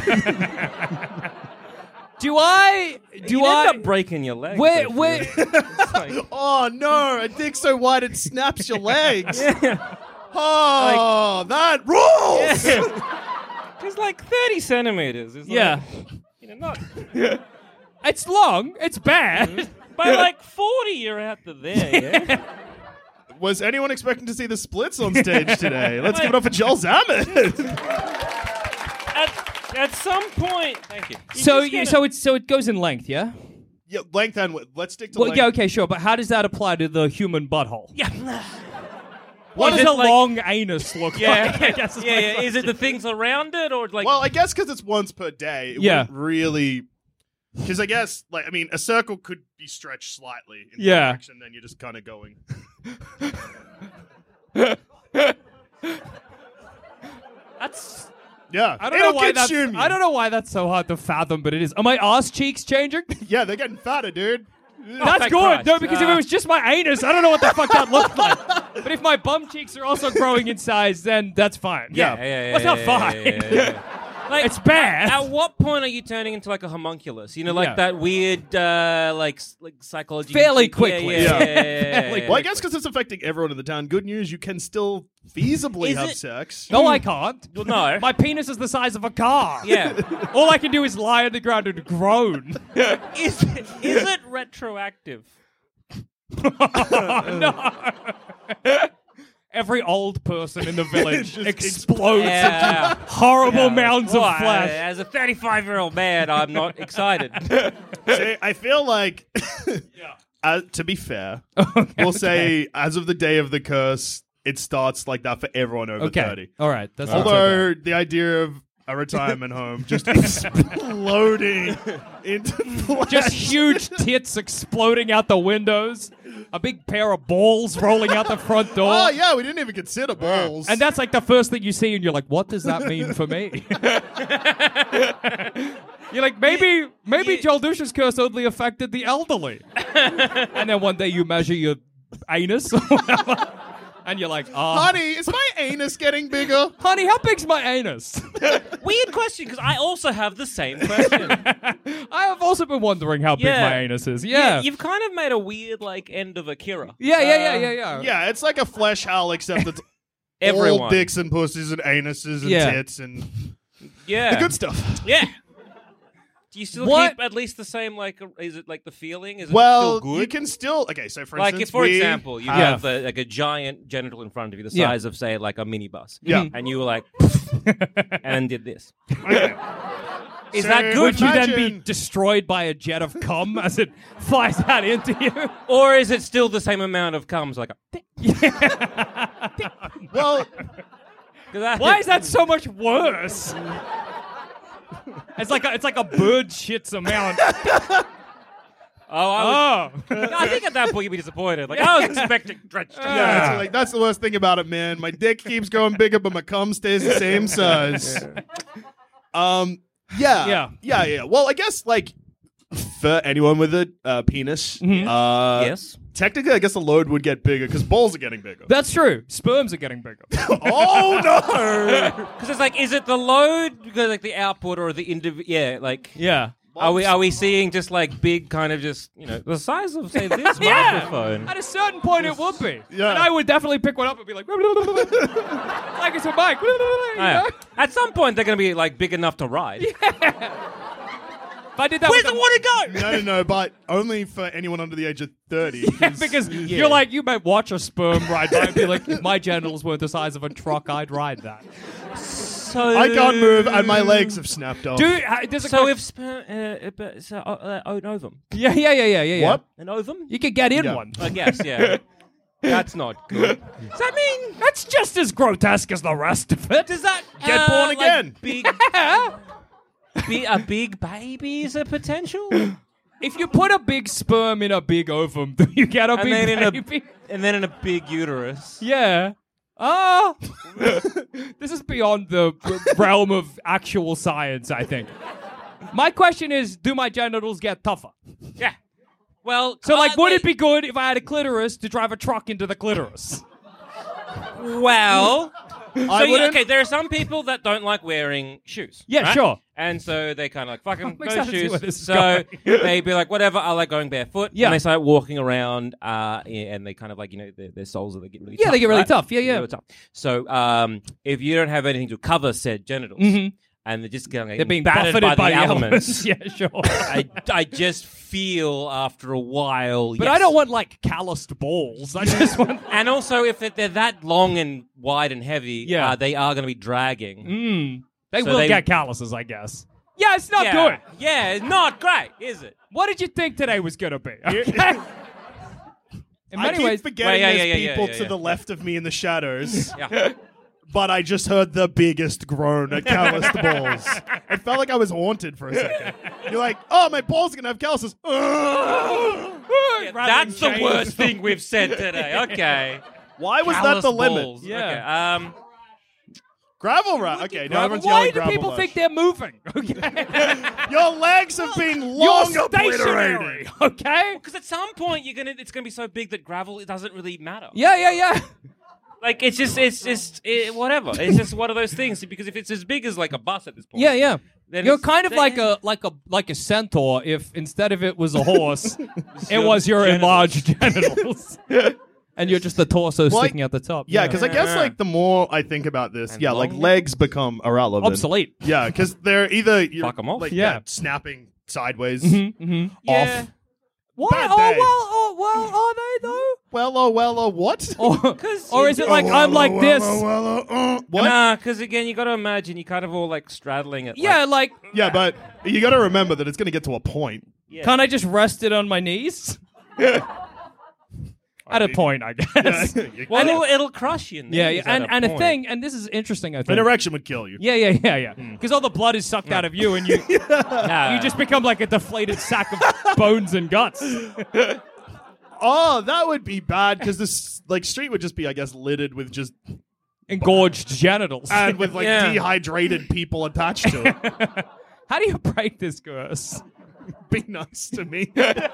Speaker 9: Do I
Speaker 5: You end up breaking your leg.
Speaker 9: Wait.
Speaker 7: Oh no, a dick so wide it snaps your legs. Oh, that rules.
Speaker 5: It's like 30 centimeters. It's
Speaker 9: Yeah.
Speaker 5: Like, not.
Speaker 9: It's long. It's bad.
Speaker 5: By like 40, you're out to there. Yeah?
Speaker 7: Was anyone expecting to see the splits on stage today? Let's give it up for Joel Zammit.
Speaker 5: At some point, thank you.
Speaker 9: So it goes in length, yeah?
Speaker 7: Yeah, length and width. Let's stick to
Speaker 9: Well,
Speaker 7: length.
Speaker 9: yeah, okay, sure. But how does that apply to the human butthole?
Speaker 5: Yeah.
Speaker 9: What
Speaker 5: Is
Speaker 9: does
Speaker 5: it
Speaker 9: a
Speaker 5: like-
Speaker 9: long anus look like? I guess is my
Speaker 5: Yeah. Is it the
Speaker 9: question.
Speaker 5: things around it or like?
Speaker 7: Well, I guess because it's once per day, it
Speaker 9: Yeah.
Speaker 7: wouldn't really. Because I guess, a circle could be stretched slightly in one
Speaker 9: Yeah.
Speaker 7: direction, then you're just kind of going.
Speaker 5: that's.
Speaker 7: Yeah,
Speaker 9: I don't know why that's.
Speaker 7: consume you.
Speaker 9: I don't know why that's so hard to fathom, but it is. Are my ass cheeks changing?
Speaker 7: Yeah, they're getting fatter, dude.
Speaker 9: That's
Speaker 5: thank
Speaker 9: good.
Speaker 5: Christ.
Speaker 9: No, because if it was just my anus, I don't know what the fuck that looked like. But if my bum cheeks are also growing in size, then that's fine.
Speaker 7: Yeah.
Speaker 5: Yeah.
Speaker 9: That's not fine.
Speaker 5: Like,
Speaker 9: It's bad.
Speaker 5: At what point are you turning into like a homunculus? You know, like
Speaker 9: Yeah.
Speaker 5: that weird, like psychology.
Speaker 9: Fairly
Speaker 5: Yeah,
Speaker 9: quickly.
Speaker 5: Yeah.
Speaker 7: Well, I guess because it's affecting everyone in the town. Good news, you can still feasibly
Speaker 5: Is
Speaker 7: have
Speaker 5: it-
Speaker 7: sex.
Speaker 9: No, I can't.
Speaker 5: Well, no.
Speaker 9: My penis is the size of a car.
Speaker 5: Yeah.
Speaker 9: All I can do is lie on the ground and groan.
Speaker 5: Is it retroactive?
Speaker 9: No. Every old person in the village
Speaker 7: Just
Speaker 9: explodes
Speaker 5: Yeah.
Speaker 9: into horrible mounds of
Speaker 5: Well,
Speaker 9: flesh.
Speaker 5: As a 35-year-old man, I'm not excited.
Speaker 7: See, I feel like, to be fair, we'll say as of the day of the curse, it starts like that for everyone over 30.
Speaker 9: All right. That's not so
Speaker 7: Although the idea of a retirement home just exploding into flesh.
Speaker 9: just huge tits exploding out the windows, a big pair of balls rolling out the front door.
Speaker 7: Oh, yeah, we didn't even consider balls.
Speaker 9: And that's like the first thing you see, and you're like, what does that mean for me? You're like, maybe Joel Dusha's curse only affected the elderly. And then one day you measure your anus or whatever, and you're like,
Speaker 7: Honey, is my anus getting bigger?
Speaker 9: honey, how big's my anus?
Speaker 5: Weird question, because I also have the same question.
Speaker 9: I have also been wondering how big
Speaker 5: Yeah.
Speaker 9: my anus is. Yeah.
Speaker 5: You've kind of made a weird, like, end of Akira.
Speaker 9: Yeah.
Speaker 7: Yeah, it's like a flesh howl, except it's
Speaker 5: Everyone.
Speaker 7: all dicks and pussies and anuses and
Speaker 9: Yeah.
Speaker 7: tits and
Speaker 5: Yeah.
Speaker 7: the good stuff.
Speaker 5: Yeah. Do you still
Speaker 9: What?
Speaker 5: keep at least the same, like, is it like the feeling? Is it
Speaker 7: Well,
Speaker 5: still good?
Speaker 7: you can still... Okay, so for
Speaker 5: Like,
Speaker 7: instance,
Speaker 5: if, for
Speaker 7: we
Speaker 5: example, you
Speaker 7: have-
Speaker 5: have like a giant genital in front of you, the
Speaker 9: Yeah.
Speaker 5: size of, say, like a minibus.
Speaker 7: Yeah.
Speaker 5: And you were like, and did this.
Speaker 7: Okay.
Speaker 5: Is
Speaker 7: So
Speaker 5: that good?
Speaker 9: Would you then be
Speaker 7: Imagine-
Speaker 9: destroyed by a jet of cum as it flies out into you?
Speaker 5: Or is it still the same amount of cums? Like,
Speaker 7: Well,
Speaker 9: Why is that so much worse? It's like a bird shits amount.
Speaker 5: I think at that point you'd be disappointed. Like, I was expecting drenched.
Speaker 7: yeah, so, like that's the worst thing about it, man. My dick keeps going bigger, but my cum stays the same size. Yeah. Well, I guess like for anyone with a penis,
Speaker 5: Yes.
Speaker 7: technically, I guess the load would get bigger because balls are getting bigger.
Speaker 9: That's true. Sperms are getting bigger.
Speaker 7: Oh no!
Speaker 5: Because it's like, is it the load, because like the output, or the individual? Yeah, like
Speaker 9: Yeah.
Speaker 5: Are we seeing just like big kind of just, the size of, say, this microphone?
Speaker 9: At a certain point, it would be.
Speaker 7: Yeah.
Speaker 9: And I would definitely pick one up and be like, like it's a mic.
Speaker 5: At some point, they're going to be like big enough to ride.
Speaker 9: If I did that
Speaker 5: Where's
Speaker 9: with
Speaker 5: the water go?
Speaker 7: No, but only for anyone under the age of 30.
Speaker 9: because you're like, you might watch a sperm ride by and be like, if my genitals were the size of a truck, I'd ride that.
Speaker 5: So
Speaker 7: I can't move and my legs have snapped off.
Speaker 9: Dude, there's a
Speaker 5: So
Speaker 9: question-
Speaker 5: if an ovum,
Speaker 9: Yeah.
Speaker 7: What?
Speaker 5: an ovum,
Speaker 9: You could get in
Speaker 7: Yeah.
Speaker 9: one.
Speaker 5: I guess, yeah. That's not good. Does that mean
Speaker 9: That's just as grotesque as the rest of it.
Speaker 5: does that
Speaker 7: Get born again.
Speaker 5: A big baby is a potential,
Speaker 9: If you put a big sperm in a big ovum, do you get a
Speaker 5: and
Speaker 9: big
Speaker 5: then
Speaker 9: baby?
Speaker 5: in a big uterus.
Speaker 9: Yeah. This is beyond the realm of actual science, I think. My question is, do my genitals get tougher?
Speaker 5: Yeah. Well,
Speaker 9: So, would it be good if I had a clitoris to drive a truck into the clitoris?
Speaker 5: Well,
Speaker 7: wouldn't-
Speaker 5: okay. There are some people that don't like wearing shoes.
Speaker 9: Yeah,
Speaker 5: right?
Speaker 9: sure.
Speaker 5: And so they kind of like fucking
Speaker 9: I'm
Speaker 5: no
Speaker 9: excited to see
Speaker 5: shoes.
Speaker 9: where this is
Speaker 5: So
Speaker 9: going.
Speaker 5: they'd be like, whatever. I like going barefoot.
Speaker 9: Yeah.
Speaker 5: And they start walking around, and they kind of like their soles they get really
Speaker 9: Yeah,
Speaker 5: tough,
Speaker 9: they get really
Speaker 5: right?
Speaker 9: tough. Yeah,
Speaker 5: They
Speaker 9: yeah.
Speaker 5: get really tough. So if you don't have anything to cover said genitals, and they're just getting
Speaker 9: They're being
Speaker 5: battered
Speaker 9: buffeted
Speaker 5: by the elements.
Speaker 9: Yeah, sure.
Speaker 5: I just feel after a while.
Speaker 9: But I don't want, calloused balls. I just want...
Speaker 5: And also, if they're that long and wide and heavy,
Speaker 9: Yeah.
Speaker 5: they are going to be dragging.
Speaker 9: They
Speaker 5: So
Speaker 9: will
Speaker 5: they-
Speaker 9: get calluses, I guess. Yeah, it's not good.
Speaker 5: Yeah, it's not great, is it?
Speaker 9: What did you think today was going to be? Okay. In
Speaker 7: I
Speaker 9: many
Speaker 7: keep
Speaker 9: ways...
Speaker 7: forgetting
Speaker 5: Well,
Speaker 7: there's
Speaker 5: yeah,
Speaker 7: people
Speaker 5: yeah,
Speaker 7: to
Speaker 5: yeah.
Speaker 7: the left of me in the shadows.
Speaker 5: Yeah.
Speaker 7: But I just heard the biggest groan at calloused balls. It felt like I was haunted for a second. You're like, oh, my balls are going to have calluses.
Speaker 5: That's the worst thing we've said today. Okay.
Speaker 7: Why was that
Speaker 5: Callous
Speaker 7: the limit?
Speaker 5: balls.
Speaker 9: Yeah.
Speaker 5: Okay.
Speaker 7: Gravel run. Okay, now everyone's
Speaker 9: Why
Speaker 7: yelling
Speaker 9: do
Speaker 7: gravel
Speaker 9: people
Speaker 7: rush.
Speaker 9: think they're moving? Okay.
Speaker 7: Your legs have been long
Speaker 9: You're stationary.
Speaker 7: obliterated.
Speaker 9: Okay?
Speaker 5: Because at some point it's gonna be so big that gravel it doesn't really matter.
Speaker 9: Yeah.
Speaker 5: Like it's just whatever. It's just one of those things. Because if it's as big as like a bus at this point,
Speaker 9: Yeah.
Speaker 5: then
Speaker 9: You're
Speaker 5: it's-
Speaker 9: kind of
Speaker 5: then-
Speaker 9: like a centaur if instead of it was a horse, it was your
Speaker 5: genitals.
Speaker 9: enlarged genitals. And you're just the torso
Speaker 7: Well,
Speaker 9: sticking out the top.
Speaker 7: Yeah, because I guess the more I think about this,
Speaker 5: And
Speaker 7: like
Speaker 5: long
Speaker 7: legs become irrelevant.
Speaker 9: obsolete.
Speaker 7: Yeah, because they're either you're,
Speaker 5: Fuck 'em off.
Speaker 7: like,
Speaker 9: Yeah.
Speaker 7: snapping sideways
Speaker 5: Yeah.
Speaker 7: off.
Speaker 9: What?
Speaker 7: Bad
Speaker 9: Oh
Speaker 7: day.
Speaker 9: well, are they though?
Speaker 7: Well, what?
Speaker 9: Or is it like I'm like this?
Speaker 7: What?
Speaker 5: Nah, because again, you got to imagine you kind of all like straddling it.
Speaker 9: Yeah, like
Speaker 7: Yeah, but you got to remember that it's going to get to a point.
Speaker 5: Yeah.
Speaker 9: can't I just rest it on my knees? At a point, I guess.
Speaker 5: Well, it'll crush you. in the
Speaker 9: Yeah,
Speaker 5: knees
Speaker 9: yeah.
Speaker 5: at
Speaker 9: And a
Speaker 5: point.
Speaker 9: thing, and this is interesting, I
Speaker 7: An
Speaker 9: think.
Speaker 7: erection would kill you.
Speaker 9: Yeah. Because all the blood is sucked out of you, and you
Speaker 5: Nah.
Speaker 9: just become like a deflated sack of bones and guts.
Speaker 7: Oh, that would be bad because this street would just be, I guess, littered with just
Speaker 9: Engorged genitals.
Speaker 7: and with
Speaker 5: Yeah.
Speaker 7: dehydrated people attached to it.
Speaker 9: How do you break this curse?
Speaker 7: Be nice to me.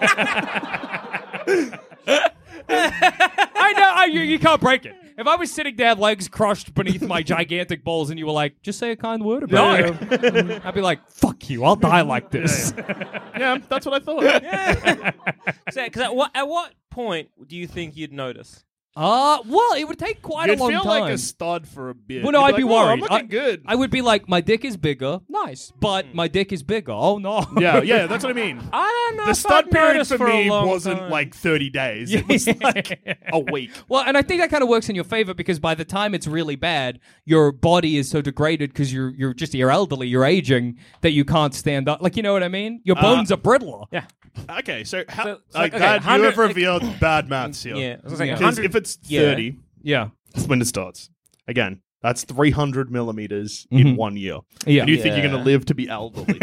Speaker 9: I know you can't break it. If I was sitting there, legs crushed beneath my gigantic balls, and you were like, "Just say a kind word about it," I'd be like, "Fuck you! I'll die like this."
Speaker 7: Yeah, that's what I thought.
Speaker 5: So, 'cause at what point do you think you'd notice?
Speaker 9: Well, it would take quite
Speaker 7: You'd
Speaker 9: a long
Speaker 7: feel
Speaker 9: time.
Speaker 7: like a stud for a bit.
Speaker 9: Well, no,
Speaker 7: You'd
Speaker 9: I'd be
Speaker 7: like, "Whoa,
Speaker 9: worried.
Speaker 7: I'm looking good.
Speaker 9: I would be like, my dick is bigger, nice, but my dick is bigger. Oh no.
Speaker 7: yeah, that's what I mean.
Speaker 5: I don't know.
Speaker 7: The
Speaker 5: if
Speaker 7: stud
Speaker 5: I'd
Speaker 7: period
Speaker 5: notice
Speaker 7: for
Speaker 5: for a
Speaker 7: me
Speaker 5: long
Speaker 7: wasn't
Speaker 5: time.
Speaker 7: like 30 days. It was like a week.
Speaker 9: Well, and I think that kind of works in your favor because by the time it's really bad, your body is so degraded because you're elderly, you're aging that you can't stand up. Like, you know what I mean? Your bones are brittler.
Speaker 5: Yeah.
Speaker 7: Okay, so how,
Speaker 5: So it's
Speaker 7: like
Speaker 5: like, okay,
Speaker 7: that, you
Speaker 5: 100
Speaker 7: have revealed bad maths here.
Speaker 5: Yeah. I was like,
Speaker 9: Yeah.
Speaker 7: Because
Speaker 5: 100
Speaker 7: if it's
Speaker 5: yeah.
Speaker 7: 30,
Speaker 9: Yeah.
Speaker 7: that's when it starts. Again, that's 300 millimeters in 1 year.
Speaker 9: Yeah.
Speaker 7: And you think you're
Speaker 5: Yeah.
Speaker 7: going to live to be elderly.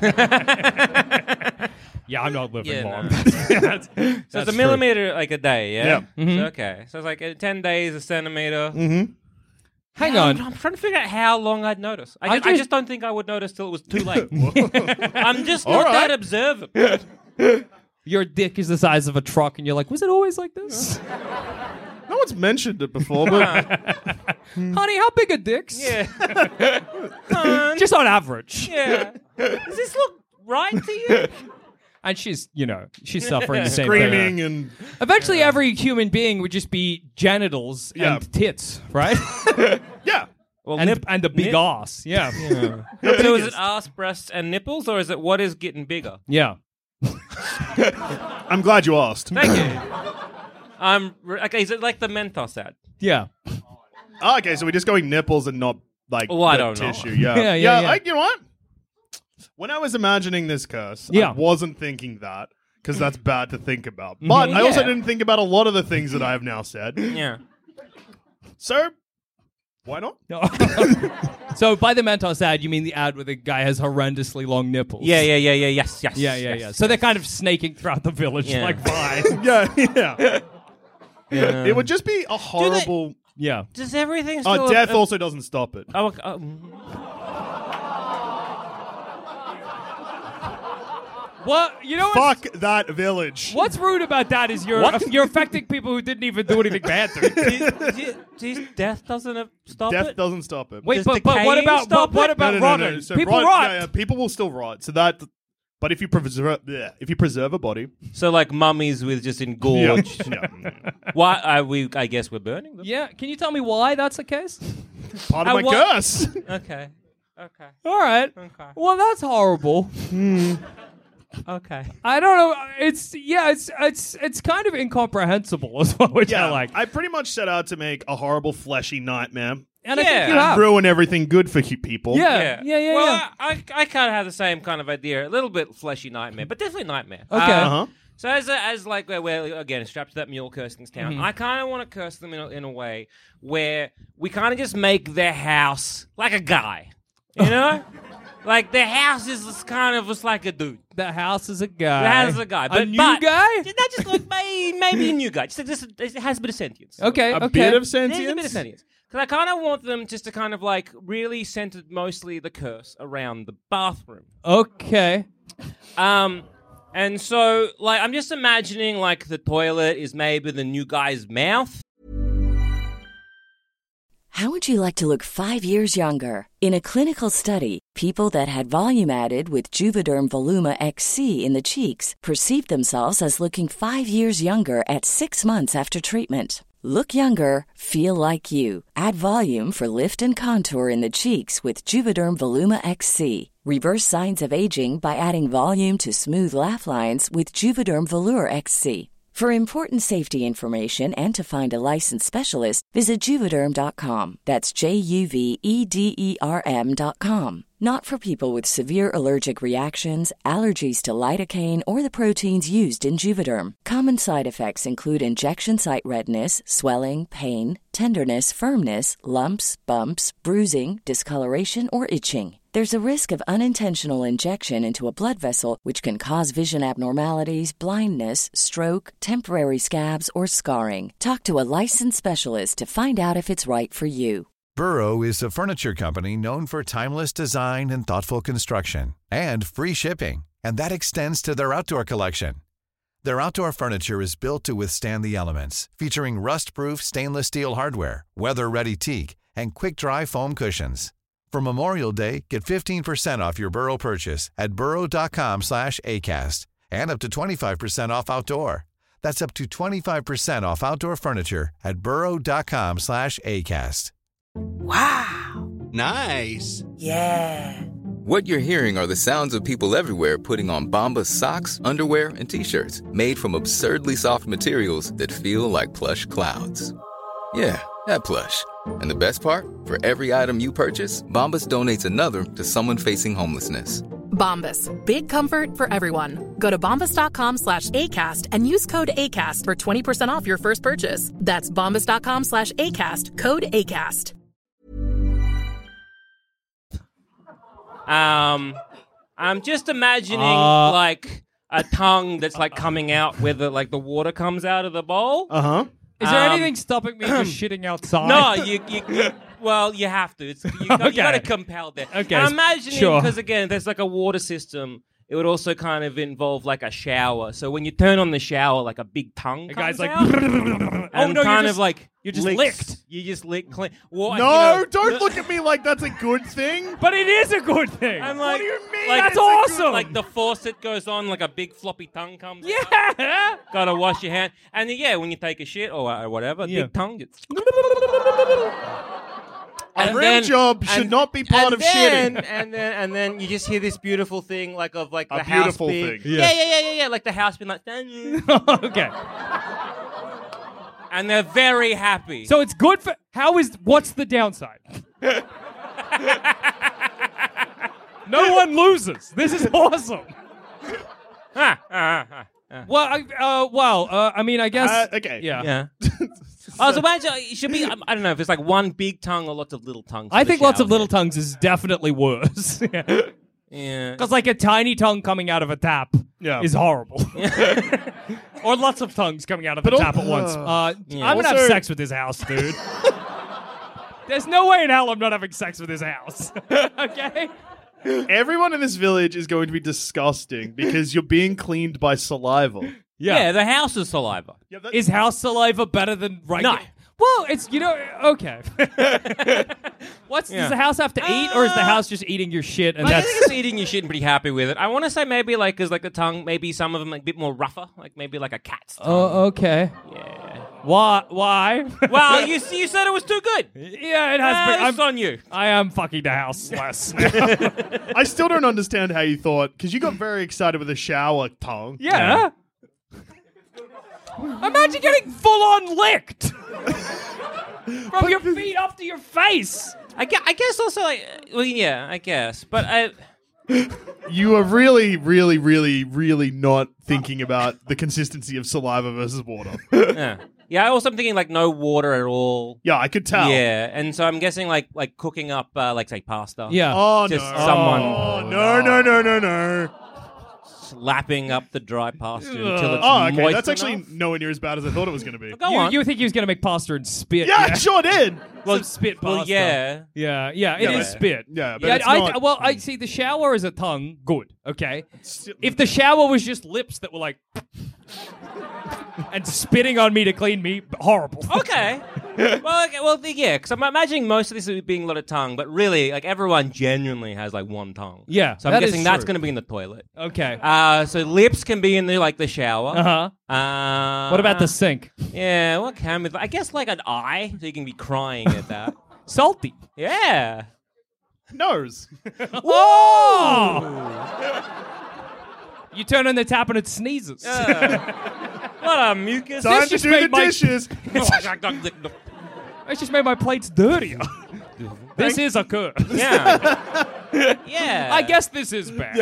Speaker 9: Yeah, I'm not living
Speaker 5: Yeah,
Speaker 9: long.
Speaker 5: no. So it's a millimeter like a day, yeah?
Speaker 7: Yeah.
Speaker 5: So, okay. So it's like 10 days, a centimeter.
Speaker 9: Hang
Speaker 5: Yeah,
Speaker 9: on.
Speaker 5: I'm trying to figure out how long I'd notice. I
Speaker 9: just-
Speaker 5: just don't think I would notice till it was too late. I'm just
Speaker 7: All
Speaker 5: not
Speaker 7: right.
Speaker 5: that observant.
Speaker 9: Your dick is the size of a truck, and you're like, was it always like this?
Speaker 7: No one's mentioned it before, but
Speaker 9: Honey, how big are dicks?
Speaker 5: Yeah.
Speaker 9: Just on average.
Speaker 5: Yeah. Does this look right to you?
Speaker 9: And she's suffering the same
Speaker 7: Screaming
Speaker 9: thing.
Speaker 7: and
Speaker 9: Eventually, every human being would just be genitals and tits, right?
Speaker 7: yeah.
Speaker 5: Well,
Speaker 9: and the big ass. Yeah.
Speaker 5: So is it ass, breasts, and nipples, or is it what is getting bigger?
Speaker 9: Yeah.
Speaker 7: I'm glad you asked.
Speaker 5: Thank you. Okay, is it like the Mentos ad?
Speaker 9: Yeah.
Speaker 7: Oh, okay, so we're just going nipples and not like
Speaker 5: I
Speaker 7: the
Speaker 5: don't know.
Speaker 7: tissue. Yeah.
Speaker 9: Yeah.
Speaker 7: Like, you know what? When I was imagining this curse, I wasn't thinking that because that's bad to think about. But I also didn't think about a lot of the things that I have now said.
Speaker 5: Yeah.
Speaker 7: So, why not?
Speaker 9: So by the Mentos ad, you mean the ad where the guy has horrendously long nipples?
Speaker 5: Yeah. Yes.
Speaker 9: Yeah. So they're kind of snaking throughout the village like vines.
Speaker 7: yeah. It would just be a horrible...
Speaker 9: Yeah.
Speaker 5: Does everything still...
Speaker 7: death also doesn't stop it.
Speaker 9: What? You know
Speaker 7: Fuck that village.
Speaker 9: What's rude about that is you're affecting people who didn't even do anything bad to you.
Speaker 5: Death doesn't stop
Speaker 7: Death
Speaker 5: it?
Speaker 7: doesn't stop it.
Speaker 9: Wait,
Speaker 5: Does
Speaker 9: but
Speaker 5: decaying
Speaker 9: what about
Speaker 5: stop it?
Speaker 9: rotting?
Speaker 7: No. So
Speaker 9: People
Speaker 7: rot.
Speaker 9: rot.
Speaker 7: Yeah, people will still rot. So that... But if you preserve a body...
Speaker 5: So like mummies with just engorged...
Speaker 7: Yeah.
Speaker 5: Why I guess we're burning them.
Speaker 9: Yeah. Can you tell me why that's the case?
Speaker 7: Part of my curse.
Speaker 5: Okay.
Speaker 9: All right.
Speaker 5: Okay.
Speaker 9: Well, that's horrible.
Speaker 5: Okay.
Speaker 9: I don't know. It's kind of incomprehensible as well, which I like.
Speaker 7: I pretty much set out to make a horrible fleshy nightmare.
Speaker 9: And I think you
Speaker 7: And
Speaker 9: have.
Speaker 7: ruin everything good for people.
Speaker 9: Yeah.
Speaker 5: Well, I kind of have the same kind of idea. A little bit fleshy nightmare, but definitely nightmare.
Speaker 9: Okay.
Speaker 5: So as like we're again strapped to that mule cursing this town, I kind of want to curse them in a way where we kind of just make their house like a guy, you know, like their house is just kind of just like a dude.
Speaker 9: The house is a guy.
Speaker 5: The house is a guy, but
Speaker 9: a new guy.
Speaker 5: Not just like maybe a new guy. Just it has a bit of sentience.
Speaker 9: Okay.
Speaker 7: A bit of
Speaker 5: There's
Speaker 7: sentience?
Speaker 5: a bit of sentience. Because I kind of want them just to kind of like really center mostly the curse around the bathroom.
Speaker 9: Okay.
Speaker 5: And so, like, I'm just imagining, like, the toilet is maybe the new guy's mouth.
Speaker 10: How would you like to look 5 years younger? In a clinical study, people that had volume added with Juvederm Voluma XC in the cheeks perceived themselves as looking 5 years younger at 6 months after treatment. Look younger, feel like you. Add volume for lift and contour in the cheeks with Juvederm Voluma XC. Reverse signs of aging by adding volume to smooth laugh lines with Juvederm Volure XC. For important safety information and to find a licensed specialist, visit Juvederm.com. That's JUVEDERM.com. Not for people with severe allergic reactions, allergies to lidocaine, or the proteins used in Juvederm. Common side effects include injection site redness, swelling, pain, tenderness, firmness, lumps, bumps, bruising, discoloration, or itching. There's a risk of unintentional injection into a blood vessel, which can cause vision abnormalities, blindness, stroke, temporary scabs, or scarring. Talk to a licensed specialist to find out if it's right for you.
Speaker 1: Burrow is a furniture company known for timeless design and thoughtful construction, and free shipping, and that extends to their outdoor collection. Their outdoor furniture is built to withstand the elements, featuring rust-proof stainless steel hardware, weather-ready teak, and quick-dry foam cushions. For Memorial Day, get 15% off your Burrow purchase at burrow.com/ACAST and up to 25% off outdoor. That's up to 25% off outdoor furniture at burrow.com/ACAST.
Speaker 6: Wow.
Speaker 11: Nice.
Speaker 6: Yeah.
Speaker 11: What you're hearing are the sounds of people everywhere putting on Bombas socks, underwear, and T-shirts made from absurdly soft materials that feel like plush clouds. Yeah, that plush. And the best part? For every item you purchase, Bombas donates another to someone facing homelessness.
Speaker 12: Bombas. Big comfort for everyone. Go to bombas.com/ACAST and use code ACAST for 20% off your first purchase. That's bombas.com/ACAST. Code ACAST.
Speaker 5: I'm just imagining like a tongue that's like coming out where the water comes out of the bowl.
Speaker 9: Is there anything stopping me from shitting outside?
Speaker 5: No, you have to. You got to compel that.
Speaker 9: Okay,
Speaker 5: I'm imagining
Speaker 9: sure.
Speaker 5: because again, there's like a water system it would also kind of involve like a shower. So when you turn on the shower, like a big tongue
Speaker 9: The
Speaker 5: comes
Speaker 9: guy's like,
Speaker 5: out, and
Speaker 9: no,
Speaker 5: kind of like
Speaker 9: you're just
Speaker 5: licks.
Speaker 9: licked.
Speaker 5: You just lick clean. Well,
Speaker 7: No, don't look at me like that's a good thing.
Speaker 9: But it is a good thing.
Speaker 5: And like,
Speaker 7: What do you mean?
Speaker 5: like,
Speaker 9: That's
Speaker 5: it's a good-
Speaker 9: awesome.
Speaker 5: Like the faucet goes on, like a big floppy tongue comes out.
Speaker 9: Yeah.
Speaker 5: Gotta wash your hand. And then, yeah, when you take a shit or whatever,
Speaker 9: Yeah.
Speaker 5: big tongue gets...
Speaker 7: A real job should not be part of shitting.
Speaker 5: And then you just hear this beautiful thing, like of like
Speaker 7: A
Speaker 5: the house
Speaker 7: beautiful
Speaker 5: being,
Speaker 7: thing.
Speaker 5: yeah, like the house being like,
Speaker 9: Okay.
Speaker 5: and they're very happy.
Speaker 9: So it's good for. What's the downside? No one loses. This is awesome. Well, I mean, I guess.
Speaker 7: Okay.
Speaker 9: Yeah.
Speaker 5: yeah. I was imagining it should be. I don't know if it's like one big tongue or lots of little tongues.
Speaker 9: I
Speaker 5: for the
Speaker 9: think lots of
Speaker 5: shower.
Speaker 9: little tongues is definitely worse.
Speaker 5: Yeah.
Speaker 9: Because like a tiny tongue coming out of a tap is horrible. Or lots of tongues coming out of the tap at once. I'm gonna have
Speaker 7: Also-
Speaker 9: sex with this house, dude. There's no way in hell I'm not having sex with this house. Okay?
Speaker 7: Everyone in this village is going to be disgusting because you're being cleaned by saliva.
Speaker 5: Yeah, the house is saliva.
Speaker 7: Yeah, that-
Speaker 9: Is house saliva better than regular?
Speaker 5: No.
Speaker 9: Well, it's, okay. Does the house have to eat, or is the house just eating your shit? And
Speaker 5: Like, I
Speaker 9: that's
Speaker 5: think it's eating your shit and pretty happy with it. I want to say maybe like, because like the tongue, maybe some of them like a bit more rougher, like maybe like a cat's tongue.
Speaker 9: Oh, okay.
Speaker 5: Yeah.
Speaker 9: Why?
Speaker 5: Well, you said it was too good.
Speaker 9: Yeah, it has been.
Speaker 5: It's on you.
Speaker 9: I am fucking the house less.
Speaker 7: I still don't understand how you thought, because you got very excited with the shower tongue.
Speaker 9: Yeah. Imagine getting full on licked from your feet up to your face.
Speaker 5: I guess also like, well, yeah, I guess, but
Speaker 7: You are really, really, really, really not thinking about the consistency of saliva versus water.
Speaker 5: yeah. I also am thinking like no water at all.
Speaker 7: Yeah, I could tell.
Speaker 5: Yeah, and so I'm guessing like cooking up like say pasta.
Speaker 9: Yeah.
Speaker 7: Oh,
Speaker 5: Just
Speaker 7: no.
Speaker 5: someone
Speaker 7: Oh, no.
Speaker 5: lapping up the dry pasta until it's
Speaker 7: Oh, okay.
Speaker 5: moist
Speaker 7: That's actually
Speaker 5: enough.
Speaker 7: nowhere near as bad as I thought it was going to be.
Speaker 5: Go on.
Speaker 9: You think he was going to make pasta and spit?
Speaker 7: Yeah, I sure did.
Speaker 9: Well, spit pasta.
Speaker 5: Well, yeah.
Speaker 9: Yeah, it is
Speaker 7: but-
Speaker 9: spit.
Speaker 7: yeah, but it's not-
Speaker 9: I see the shower as a tongue, good, okay? If the shower was just lips that were like and spitting on me to clean me, horrible.
Speaker 5: Okay. Yeah, because I'm imagining most of this is being a lot of tongue, but really, like, everyone genuinely has, like, one tongue.
Speaker 9: Yeah,
Speaker 5: So I'm
Speaker 9: that is
Speaker 5: guessing that's
Speaker 9: true.
Speaker 5: going to be in the toilet.
Speaker 9: Okay.
Speaker 5: So lips can be in the, like, the shower.
Speaker 9: Uh-huh. What about the sink?
Speaker 5: Yeah, what can be... I guess, like, an eye, so you can be crying at that.
Speaker 9: Salty.
Speaker 5: Yeah.
Speaker 7: Nose.
Speaker 9: Oh! You turn on the tap and it sneezes.
Speaker 5: What a mucus.
Speaker 7: Time to
Speaker 9: just
Speaker 7: do
Speaker 9: made
Speaker 7: the
Speaker 9: my-
Speaker 7: dishes.
Speaker 9: It's just made my plates dirtier. This is a curse.
Speaker 5: Yeah. Yeah.
Speaker 9: I guess this is bad.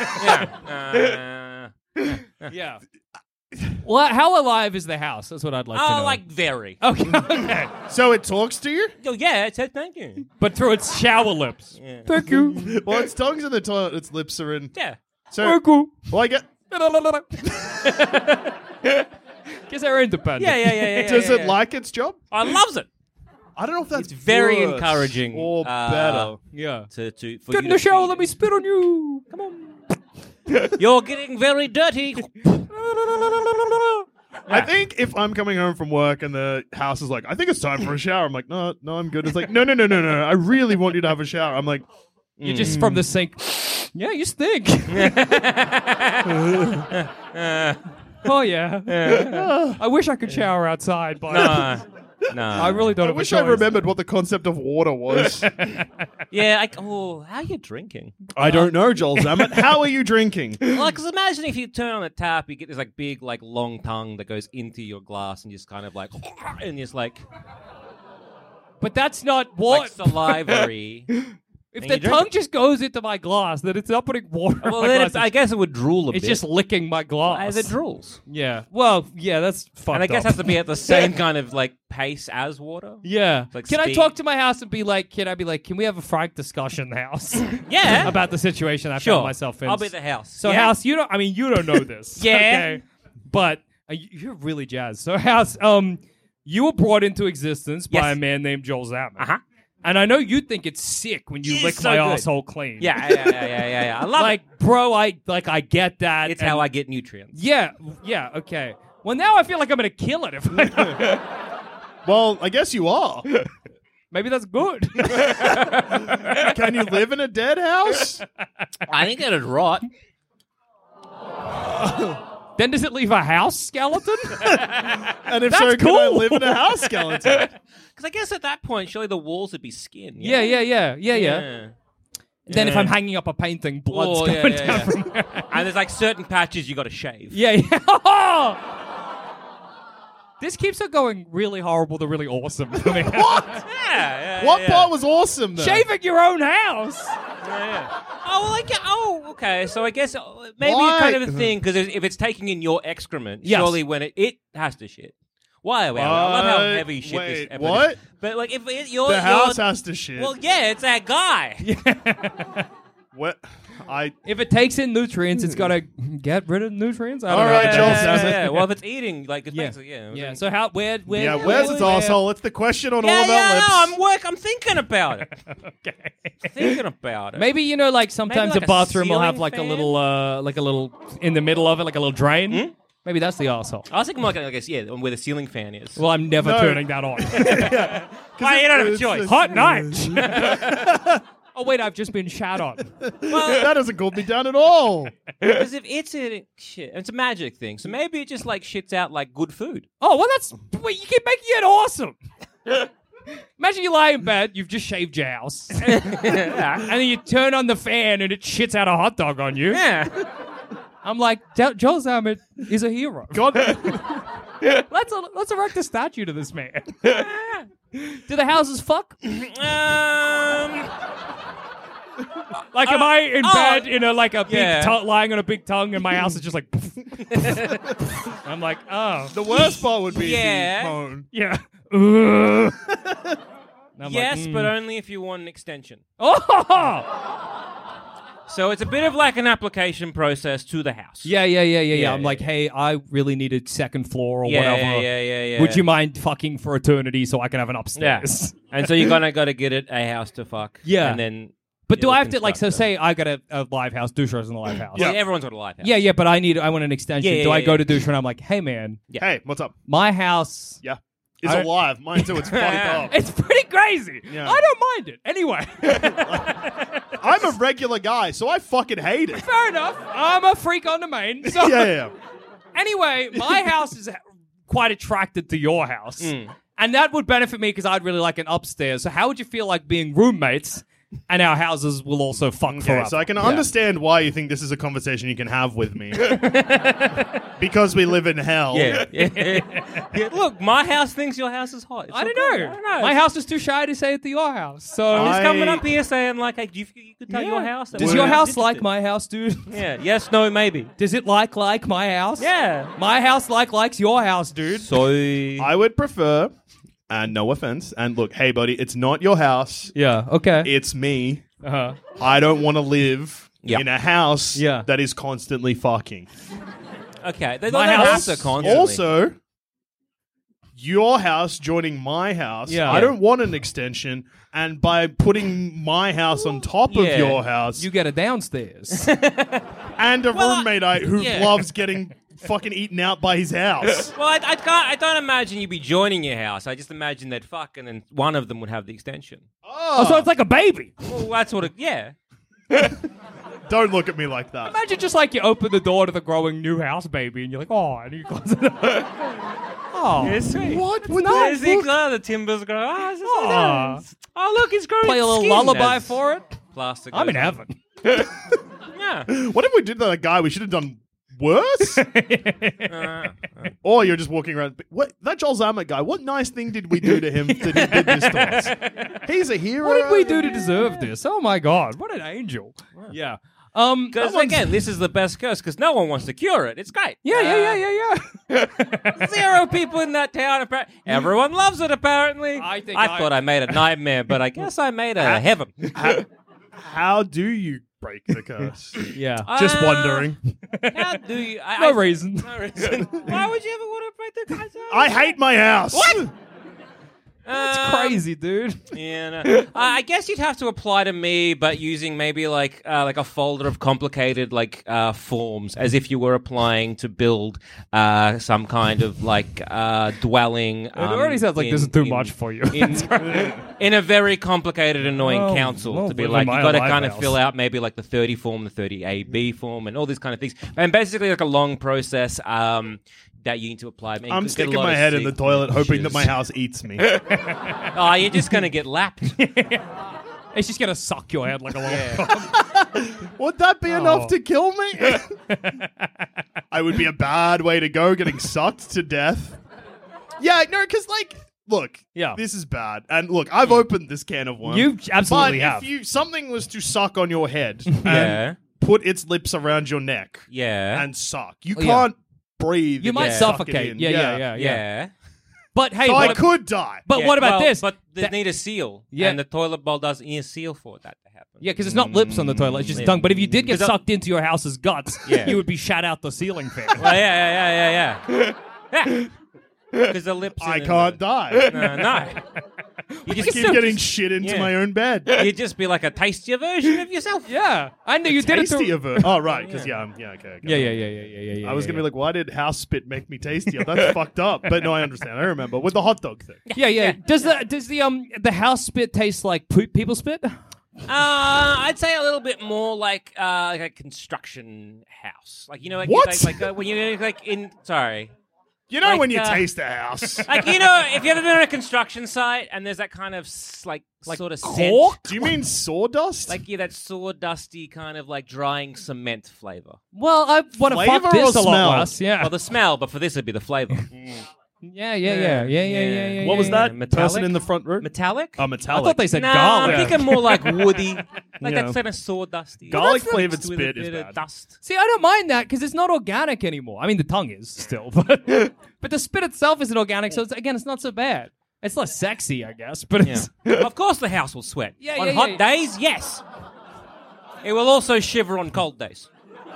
Speaker 9: Yeah. Well, how alive is the house? That's what I'd like to know.
Speaker 5: Oh, like very.
Speaker 9: Okay.
Speaker 7: So it talks to you?
Speaker 5: Oh, yeah, it said thank you.
Speaker 9: But through its shower lips.
Speaker 5: Yeah.
Speaker 9: Thank you.
Speaker 7: Well, its tongue's in the toilet, its lips are in.
Speaker 5: Yeah.
Speaker 7: So,
Speaker 9: Thank you.
Speaker 7: well, I get.
Speaker 9: Guess they're independent.
Speaker 5: Yeah.
Speaker 7: Does it like its job?
Speaker 5: I loves it.
Speaker 7: I don't know if that's
Speaker 5: It's very
Speaker 7: worse
Speaker 5: encouraging.
Speaker 7: or better.
Speaker 9: Yeah.
Speaker 5: For
Speaker 9: Get
Speaker 5: you
Speaker 9: in
Speaker 5: to
Speaker 9: the shower,
Speaker 5: feed
Speaker 9: let me spit on you. Come on.
Speaker 5: You're getting very dirty.
Speaker 7: I think if I'm coming home from work and the house is like, I think it's time for a shower. I'm like, no, I'm good. It's like, no. I really want you to have a shower. I'm like,
Speaker 9: You're just from the sink. Yeah, you stink. Oh, yeah. I wish I could shower outside, but
Speaker 5: No.
Speaker 9: I really don't
Speaker 7: I
Speaker 9: have
Speaker 7: wish
Speaker 9: a
Speaker 7: I
Speaker 9: choice.
Speaker 7: remembered what the concept of water was.
Speaker 5: Yeah. How are you drinking?
Speaker 7: I don't know, Joel Zammit. How are you drinking?
Speaker 5: Well, because imagine if you turn on the tap, you get this like big, like long tongue that goes into your glass and just kind of like, and just like
Speaker 9: But that's not what.
Speaker 5: like salivary.
Speaker 9: If
Speaker 5: and
Speaker 9: the
Speaker 5: you drink
Speaker 9: tongue
Speaker 5: it.
Speaker 9: just goes into my glass, then it's not putting water in
Speaker 5: Well,
Speaker 9: my
Speaker 5: then
Speaker 9: glass.
Speaker 5: I guess it would drool a
Speaker 9: It's
Speaker 5: bit.
Speaker 9: just licking my glass.
Speaker 5: It drools.
Speaker 9: Yeah. Well, yeah, that's fucked
Speaker 5: And I guess
Speaker 9: up.
Speaker 5: it has to be at the same kind of like pace as water.
Speaker 9: Yeah.
Speaker 5: Like
Speaker 9: can I
Speaker 5: speed.
Speaker 9: talk to my house and be like, can we have a frank discussion in the house?
Speaker 5: Yeah.
Speaker 9: About the situation I
Speaker 5: Sure.
Speaker 9: found myself in.
Speaker 5: I'll be the house.
Speaker 9: So
Speaker 5: Yeah.
Speaker 9: house, you don't know this.
Speaker 5: Yeah.
Speaker 9: Okay. But you're really jazzed. So house, you were brought into existence by
Speaker 5: Yes.
Speaker 9: a man named Joel Zammit.
Speaker 5: Uh-huh.
Speaker 9: And I know you think it's sick when you
Speaker 5: It's
Speaker 9: lick
Speaker 5: so
Speaker 9: my
Speaker 5: good.
Speaker 9: asshole clean.
Speaker 5: Yeah. I love it.
Speaker 9: Bro, I get that.
Speaker 5: It's how I get nutrients.
Speaker 9: Yeah, okay. Well, now I feel like I'm going to kill it if I don't.
Speaker 7: Well, I guess you are.
Speaker 9: Maybe that's good.
Speaker 7: Can you live in a dead house?
Speaker 5: I think it'd rot.
Speaker 9: Then does it leave a house skeleton?
Speaker 7: And if
Speaker 9: That's
Speaker 7: so,
Speaker 9: cool.
Speaker 7: can I live in a house skeleton?
Speaker 5: Because I guess at that point, surely the walls would be skin.
Speaker 9: Yeah. Then if I'm hanging up a painting, blood's going down from there.
Speaker 5: And there's like certain patches you got to shave.
Speaker 9: Yeah. This keeps on going really horrible to really awesome for me.
Speaker 7: What? What part was awesome, though?
Speaker 9: Shaving your own house.
Speaker 5: Okay. So I guess maybe
Speaker 7: Why?
Speaker 5: kind of a thing, because if it's taking in your excrement,
Speaker 9: Yes.
Speaker 5: surely when it has to shit. Why? I love how heavy shit
Speaker 7: wait,
Speaker 5: this episode
Speaker 7: what?
Speaker 5: is. But like, if
Speaker 7: The house has to shit.
Speaker 5: Well, yeah, it's that guy.
Speaker 7: What?
Speaker 9: If it takes in nutrients, it's got to get rid of nutrients. I don't
Speaker 7: All
Speaker 9: know.
Speaker 7: right, Joel says it.
Speaker 5: Yeah. Well, if it's eating, like, it
Speaker 9: Yeah.
Speaker 5: makes it,
Speaker 9: Yeah. So where's
Speaker 7: where's its asshole? It's the question on all of our lips.
Speaker 5: I'm thinking about it.
Speaker 9: Okay.
Speaker 5: Thinking about it.
Speaker 9: Maybe like sometimes
Speaker 5: like
Speaker 9: a bathroom will have
Speaker 5: ceiling
Speaker 9: like a
Speaker 5: fan?
Speaker 9: little in the middle of it, like a little drain. Maybe that's the asshole.
Speaker 5: I was thinking more like where the ceiling fan is.
Speaker 9: Well, I'm never turning that on.
Speaker 5: Why, you don't have a choice.
Speaker 9: Hot night. Oh wait, I've just been shat on.
Speaker 7: That doesn't cool me down at all.
Speaker 5: Because if it's eating shit, it's a magic thing. So maybe it just like shits out like good food.
Speaker 9: Oh well, you keep making it awesome. Imagine you lie in bed, you've just shaved your house, and then you turn on the fan and it shits out a hot dog on you.
Speaker 5: Yeah.
Speaker 9: I'm like, Joel Zammit is a hero.
Speaker 7: God.
Speaker 9: Let's erect a statue to this man. Do the houses fuck? Like, am I in bed in a big lying on a big tongue, and my house is just like? I'm like, oh.
Speaker 7: The worst part would be
Speaker 5: Yeah.
Speaker 7: the moan.
Speaker 9: Yeah.
Speaker 5: Yes, but only if you want an extension.
Speaker 9: Oh.
Speaker 5: So it's a bit of like an application process to the house.
Speaker 9: Yeah. I'm like, hey, I really need a second floor or whatever.
Speaker 5: Yeah.
Speaker 9: Would you mind fucking for eternity so I can have an upstairs?
Speaker 5: And so you're gonna gotta get it a house to fuck.
Speaker 9: Yeah.
Speaker 5: And then.
Speaker 9: But do
Speaker 5: it'll
Speaker 9: I have to
Speaker 5: construct
Speaker 9: say I got a live house, Dusher's in the live house?
Speaker 5: Well, everyone's got a live house.
Speaker 9: Yeah, but I want an extension.
Speaker 5: Yeah,
Speaker 9: do I
Speaker 5: yeah,
Speaker 9: go
Speaker 5: yeah.
Speaker 9: to Dusher and I'm like, hey man,
Speaker 7: Hey, what's up?
Speaker 9: my house.
Speaker 7: Yeah. It's alive. Mine too. It's fucked up.
Speaker 9: It's pretty crazy.
Speaker 7: Yeah.
Speaker 9: I don't mind it. Anyway.
Speaker 7: I'm a regular guy, so I fucking hate it.
Speaker 9: Fair enough. I'm a freak on the main. So
Speaker 7: Yeah.
Speaker 9: Anyway, my house is quite attracted to your house. And that would benefit me because I'd really like an upstairs. So how would you feel like being roommates and our houses will also fuck
Speaker 7: Okay,
Speaker 9: forever?
Speaker 7: so I can understand why you think this is a conversation you can have with me. Because we live in hell.
Speaker 5: Yeah. Look, my house thinks your house is hot. It's
Speaker 9: I
Speaker 5: all
Speaker 9: don't
Speaker 5: good.
Speaker 9: know.
Speaker 5: I don't know.
Speaker 9: My house is too shy to say it to your house. So
Speaker 5: He's coming up here saying like, hey, do you think you could tell your house?
Speaker 9: Does your house like my house, dude?
Speaker 5: Yeah. Yes, no, maybe.
Speaker 9: Does it like my house?
Speaker 5: Yeah.
Speaker 9: My house likes your house, dude.
Speaker 5: So
Speaker 7: I would prefer, and no offense, and look, hey buddy, it's not your house.
Speaker 9: Yeah, okay.
Speaker 7: It's me.
Speaker 9: Uh-huh.
Speaker 7: I don't want to live
Speaker 5: Yeah.
Speaker 7: in a house
Speaker 9: Yeah.
Speaker 7: that is constantly fucking.
Speaker 5: Okay.
Speaker 9: My house
Speaker 5: are constantly.
Speaker 7: Also, your house joining my house.
Speaker 9: Yeah.
Speaker 7: I don't want an extension, and by putting my house on top of
Speaker 5: Yeah.
Speaker 7: your house,
Speaker 9: You get a downstairs.
Speaker 7: and a roommate who
Speaker 5: yeah.
Speaker 7: loves getting fucking eaten out by his house.
Speaker 5: Well, I don't imagine you'd be joining your house. I just imagine they'd fuck, and then one of them would have the extension.
Speaker 9: Oh, so it's like a baby.
Speaker 5: Well, that's what it. Yeah.
Speaker 7: Don't look at me like that.
Speaker 9: Imagine just like you open the door to the growing new house baby and you're like, oh, and you close it up. Oh.
Speaker 5: Yeah, sweet.
Speaker 7: What would
Speaker 5: There's
Speaker 7: that
Speaker 5: the timbers grow. Oh, this is so
Speaker 9: Aw.
Speaker 5: nice. Oh, look, it's growing.
Speaker 9: Play a little
Speaker 5: skin
Speaker 9: lullaby
Speaker 5: as
Speaker 9: for it.
Speaker 5: Plastic.
Speaker 9: I'm in
Speaker 5: goes
Speaker 9: heaven.
Speaker 5: on. Yeah.
Speaker 7: What if we did that guy? We should have done worse. Or you're just walking around. What that Joel Zammit guy? What nice thing did we do to him that he did this to us? He's a hero.
Speaker 9: What did we do to deserve this? Oh my God, what an angel. Yeah.
Speaker 5: Because again, this is the best curse because no one wants to cure it. It's great.
Speaker 9: Yeah.
Speaker 5: 0 people in that town. Everyone loves it. Apparently,
Speaker 9: I
Speaker 5: thought I made a nightmare, but I guess I made a heaven.
Speaker 7: How do you break the curse?
Speaker 9: Yeah.
Speaker 7: Just wondering.
Speaker 5: How do you?
Speaker 9: No reason.
Speaker 5: No reason. Why would you ever want to break the curse?
Speaker 7: I hate my house.
Speaker 5: What?
Speaker 9: That's crazy, dude.
Speaker 5: Yeah, no. I guess you'd have to apply to me, but using maybe like a folder of complicated forms, as if you were applying to build some kind of dwelling.
Speaker 9: It already sounds like this is too much for you.
Speaker 5: In a very complicated, annoying council to be like, you got to kind of fill out maybe like the 30 form, the 30AB form, and all these kind of things, and basically like a long process. That you need to apply.
Speaker 7: I'm sticking my head in the toilet, hoping that my house eats me.
Speaker 5: Oh, you're just gonna get lapped.
Speaker 9: It's just gonna suck your head like a long cock.
Speaker 7: Would that be enough to kill me? I would be a bad way to go, getting sucked to death. Yeah, no, because look, this is bad. And look, I've opened this can of worms.
Speaker 9: You absolutely
Speaker 7: but
Speaker 9: have.
Speaker 7: If something was to suck on your head and put its lips around your neck and suck, you can't breathe.
Speaker 9: You might suffocate. Yeah. But hey,
Speaker 7: so I could die.
Speaker 9: But what about this?
Speaker 5: But they need a seal. Yeah. And the toilet bowl doesn't need a seal for that to happen.
Speaker 9: Yeah, because it's not lips on the toilet, it's just tongue. But if you did get sucked into your house's guts, you would be shot out the ceiling fan.
Speaker 5: Well, yeah. Because the lips.
Speaker 7: I can't die.
Speaker 5: No.
Speaker 7: You just keep getting shit into my own bed.
Speaker 5: You'd just be like a tastier version of yourself.
Speaker 9: Yeah, I knew you did it.
Speaker 7: Tastier version. Oh, right. Because okay.
Speaker 9: Yeah.
Speaker 7: I was gonna be like, why did house spit make me tastier? That's fucked up. But no, I understand. I remember with the hot dog thing.
Speaker 9: Yeah. Does the house spit taste like people spit?
Speaker 5: I'd say a little bit more like a construction house. Like
Speaker 7: what?
Speaker 5: When you're sorry.
Speaker 7: You know when you taste a house.
Speaker 5: If you ever been on a construction site and there's that kind of sort of scent.
Speaker 7: Do you mean sawdust?
Speaker 5: That sawdusty kind of drying cement flavor.
Speaker 9: Well, I want to fuck this a lot less. Yeah.
Speaker 5: Well, the smell, but for this it'd be the flavor.
Speaker 9: Yeah.
Speaker 7: What was that?
Speaker 5: Metallic?
Speaker 7: Person in the front row?
Speaker 5: Metallic?
Speaker 7: Oh, metallic.
Speaker 9: I thought they said
Speaker 5: no,
Speaker 9: garlic.
Speaker 5: I'm thinking more like woody. That kind of sawdusty.
Speaker 7: Garlic flavored
Speaker 5: with
Speaker 7: spit
Speaker 5: a
Speaker 7: is
Speaker 5: bit of
Speaker 7: bad.
Speaker 5: dust.
Speaker 9: See, I don't mind that because it's not organic anymore. I mean, the tongue is still, but the spit itself isn't organic, so it's not so bad. It's less sexy, I guess, but it's...
Speaker 5: Of course the house will sweat. On hot days, yes. It will also shiver on cold days.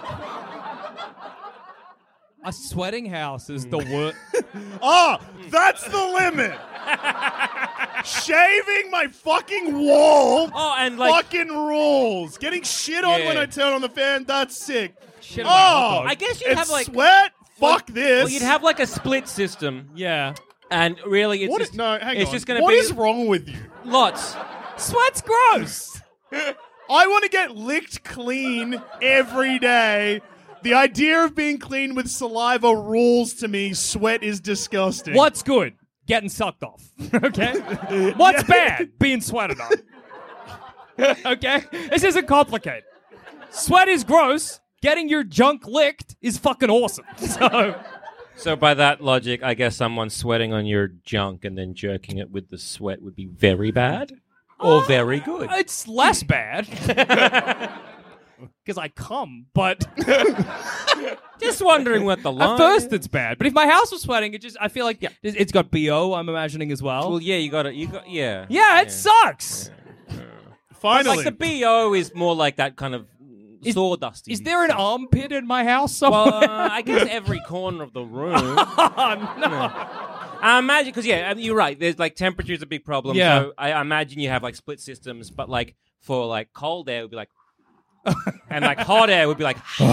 Speaker 9: A sweating house is the worst.
Speaker 7: Oh, that's the limit. Shaving my fucking wall.
Speaker 5: Oh, and
Speaker 7: fucking rules. Getting shit on when I turn on the fan. That's sick.
Speaker 9: Shit on my hot dog.
Speaker 5: I guess you'd have
Speaker 7: sweat. Fuck this.
Speaker 5: Well, you'd have a split system.
Speaker 9: Yeah.
Speaker 5: And really, it's just going to be.
Speaker 7: What is wrong with you?
Speaker 5: Lots.
Speaker 9: Sweat's gross.
Speaker 7: I want to get licked clean every day. The idea of being clean with saliva rules to me. Sweat is disgusting.
Speaker 9: What's good? Getting sucked off. Okay? What's bad? Being sweated on. Okay? This isn't complicated. Sweat is gross. Getting your junk licked is fucking awesome.
Speaker 5: So by that logic, I guess someone sweating on your junk and then jerking it with the sweat would be very bad or very good.
Speaker 9: It's less bad. Because I come, but
Speaker 5: just wondering what the line.
Speaker 9: At first, it's bad, but if my house was sweating, I feel like it's got BO. I'm imagining as well.
Speaker 5: Well, yeah, yeah.
Speaker 9: Yeah, it sucks.
Speaker 7: Finally,
Speaker 5: the BO is more like that kind of sawdusty.
Speaker 9: Is there an armpit in my house somewhere?
Speaker 5: Well, I guess every corner of the room.
Speaker 9: Oh, no.
Speaker 5: I imagine because you're right. There's temperature is a big problem.
Speaker 9: Yeah.
Speaker 5: So I imagine you have split systems, but for cold air it would be and hot air would be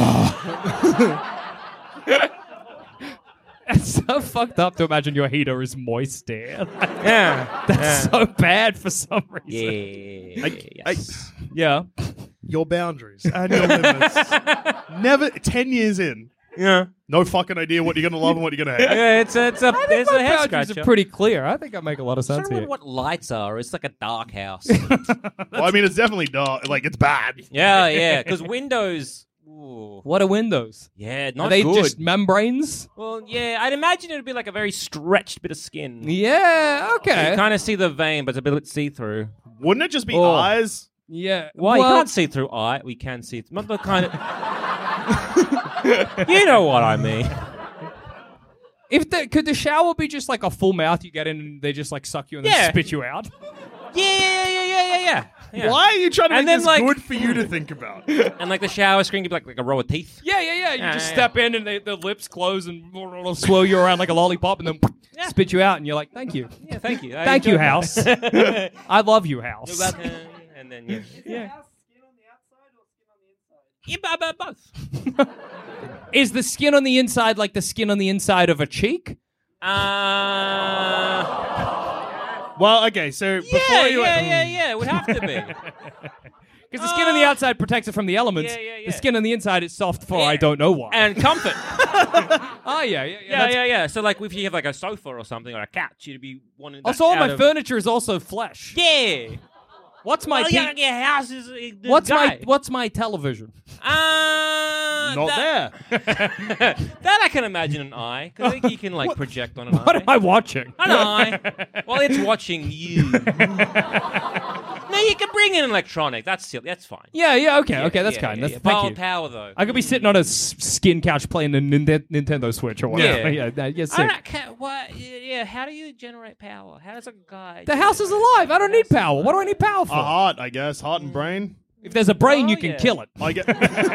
Speaker 9: It's so fucked up to imagine your heater is moist air.
Speaker 5: That's
Speaker 9: so bad for some reason.
Speaker 5: Yeah.
Speaker 7: Your boundaries and your limits. Never 10 years in.
Speaker 5: Yeah.
Speaker 7: No fucking idea what you're gonna love and what you're gonna hate.
Speaker 5: Yeah, it's a head scratcher.
Speaker 9: Are pretty clear. I think I make a lot of sense here.
Speaker 5: What lights are? It's like a dark house.
Speaker 7: Well, I mean, it's definitely dark. It's bad.
Speaker 5: Yeah. Because windows. Ooh.
Speaker 9: What are windows?
Speaker 5: Yeah, not
Speaker 9: are they
Speaker 5: good.
Speaker 9: Just membranes?
Speaker 5: Well, yeah, I'd imagine it would be a very stretched bit of skin.
Speaker 9: Yeah, okay.
Speaker 5: You kind of see the vein, but it's a bit see-through.
Speaker 7: Wouldn't it just be eyes?
Speaker 9: Yeah.
Speaker 5: Why?
Speaker 9: Well,
Speaker 5: you can't see through eye. We can see. Not the kind of. You know what I mean.
Speaker 9: Could the shower be just a full mouth you get in and they just suck you and then spit you out?
Speaker 5: Yeah. Yeah.
Speaker 7: Why are you trying to
Speaker 5: And
Speaker 7: make
Speaker 5: then,
Speaker 7: this
Speaker 5: like-
Speaker 7: good for you to think about?
Speaker 5: And like the shower screen could be like a row of teeth.
Speaker 9: Yeah. You
Speaker 5: Yeah,
Speaker 9: just
Speaker 5: yeah.
Speaker 9: step in and the lips close and swirl you around like a lollipop and then spit you out and you're like, thank you.
Speaker 5: Yeah, thank you. I
Speaker 9: Thank you,
Speaker 5: enjoyed
Speaker 9: house.
Speaker 5: that.
Speaker 9: I love you, house.
Speaker 5: You're welcome. And then
Speaker 9: Yeah.
Speaker 5: Yeah, both.
Speaker 9: Is the skin on the inside like the skin on the inside of a cheek?
Speaker 7: Well, okay, so before you...
Speaker 5: Yeah. It would have to be.
Speaker 9: Because the skin on the outside protects it from the elements.
Speaker 5: Yeah.
Speaker 9: The skin on the inside is soft for I don't know why.
Speaker 5: And comfort.
Speaker 9: Oh, yeah.
Speaker 5: Yeah. So, like, if you have like a sofa or something or a couch, you'd be wanting. That
Speaker 9: Also, all my
Speaker 5: out of-
Speaker 9: furniture is also flesh.
Speaker 5: Yeah.
Speaker 9: What's my
Speaker 5: your house is.
Speaker 9: What's my television?
Speaker 7: Not there.
Speaker 5: That I can imagine an eye, because I think you can like project on an
Speaker 9: What
Speaker 5: eye.
Speaker 9: am I watching?
Speaker 5: An eye. Well, it's watching you. No, you can bring in electronic. That's silly. That's fine.
Speaker 9: Yeah. Okay, that's kind. That's thank you.
Speaker 5: Power though.
Speaker 9: I could be sitting on a skin couch playing the Nintendo Switch or whatever. Yeah, sick.
Speaker 5: Yeah. How do you generate power? How does a guy?
Speaker 9: The house is alive. I don't need power. What do I need power for?
Speaker 7: A heart, I guess. Heart and brain.
Speaker 9: If there's a brain, you can kill it.
Speaker 7: I get.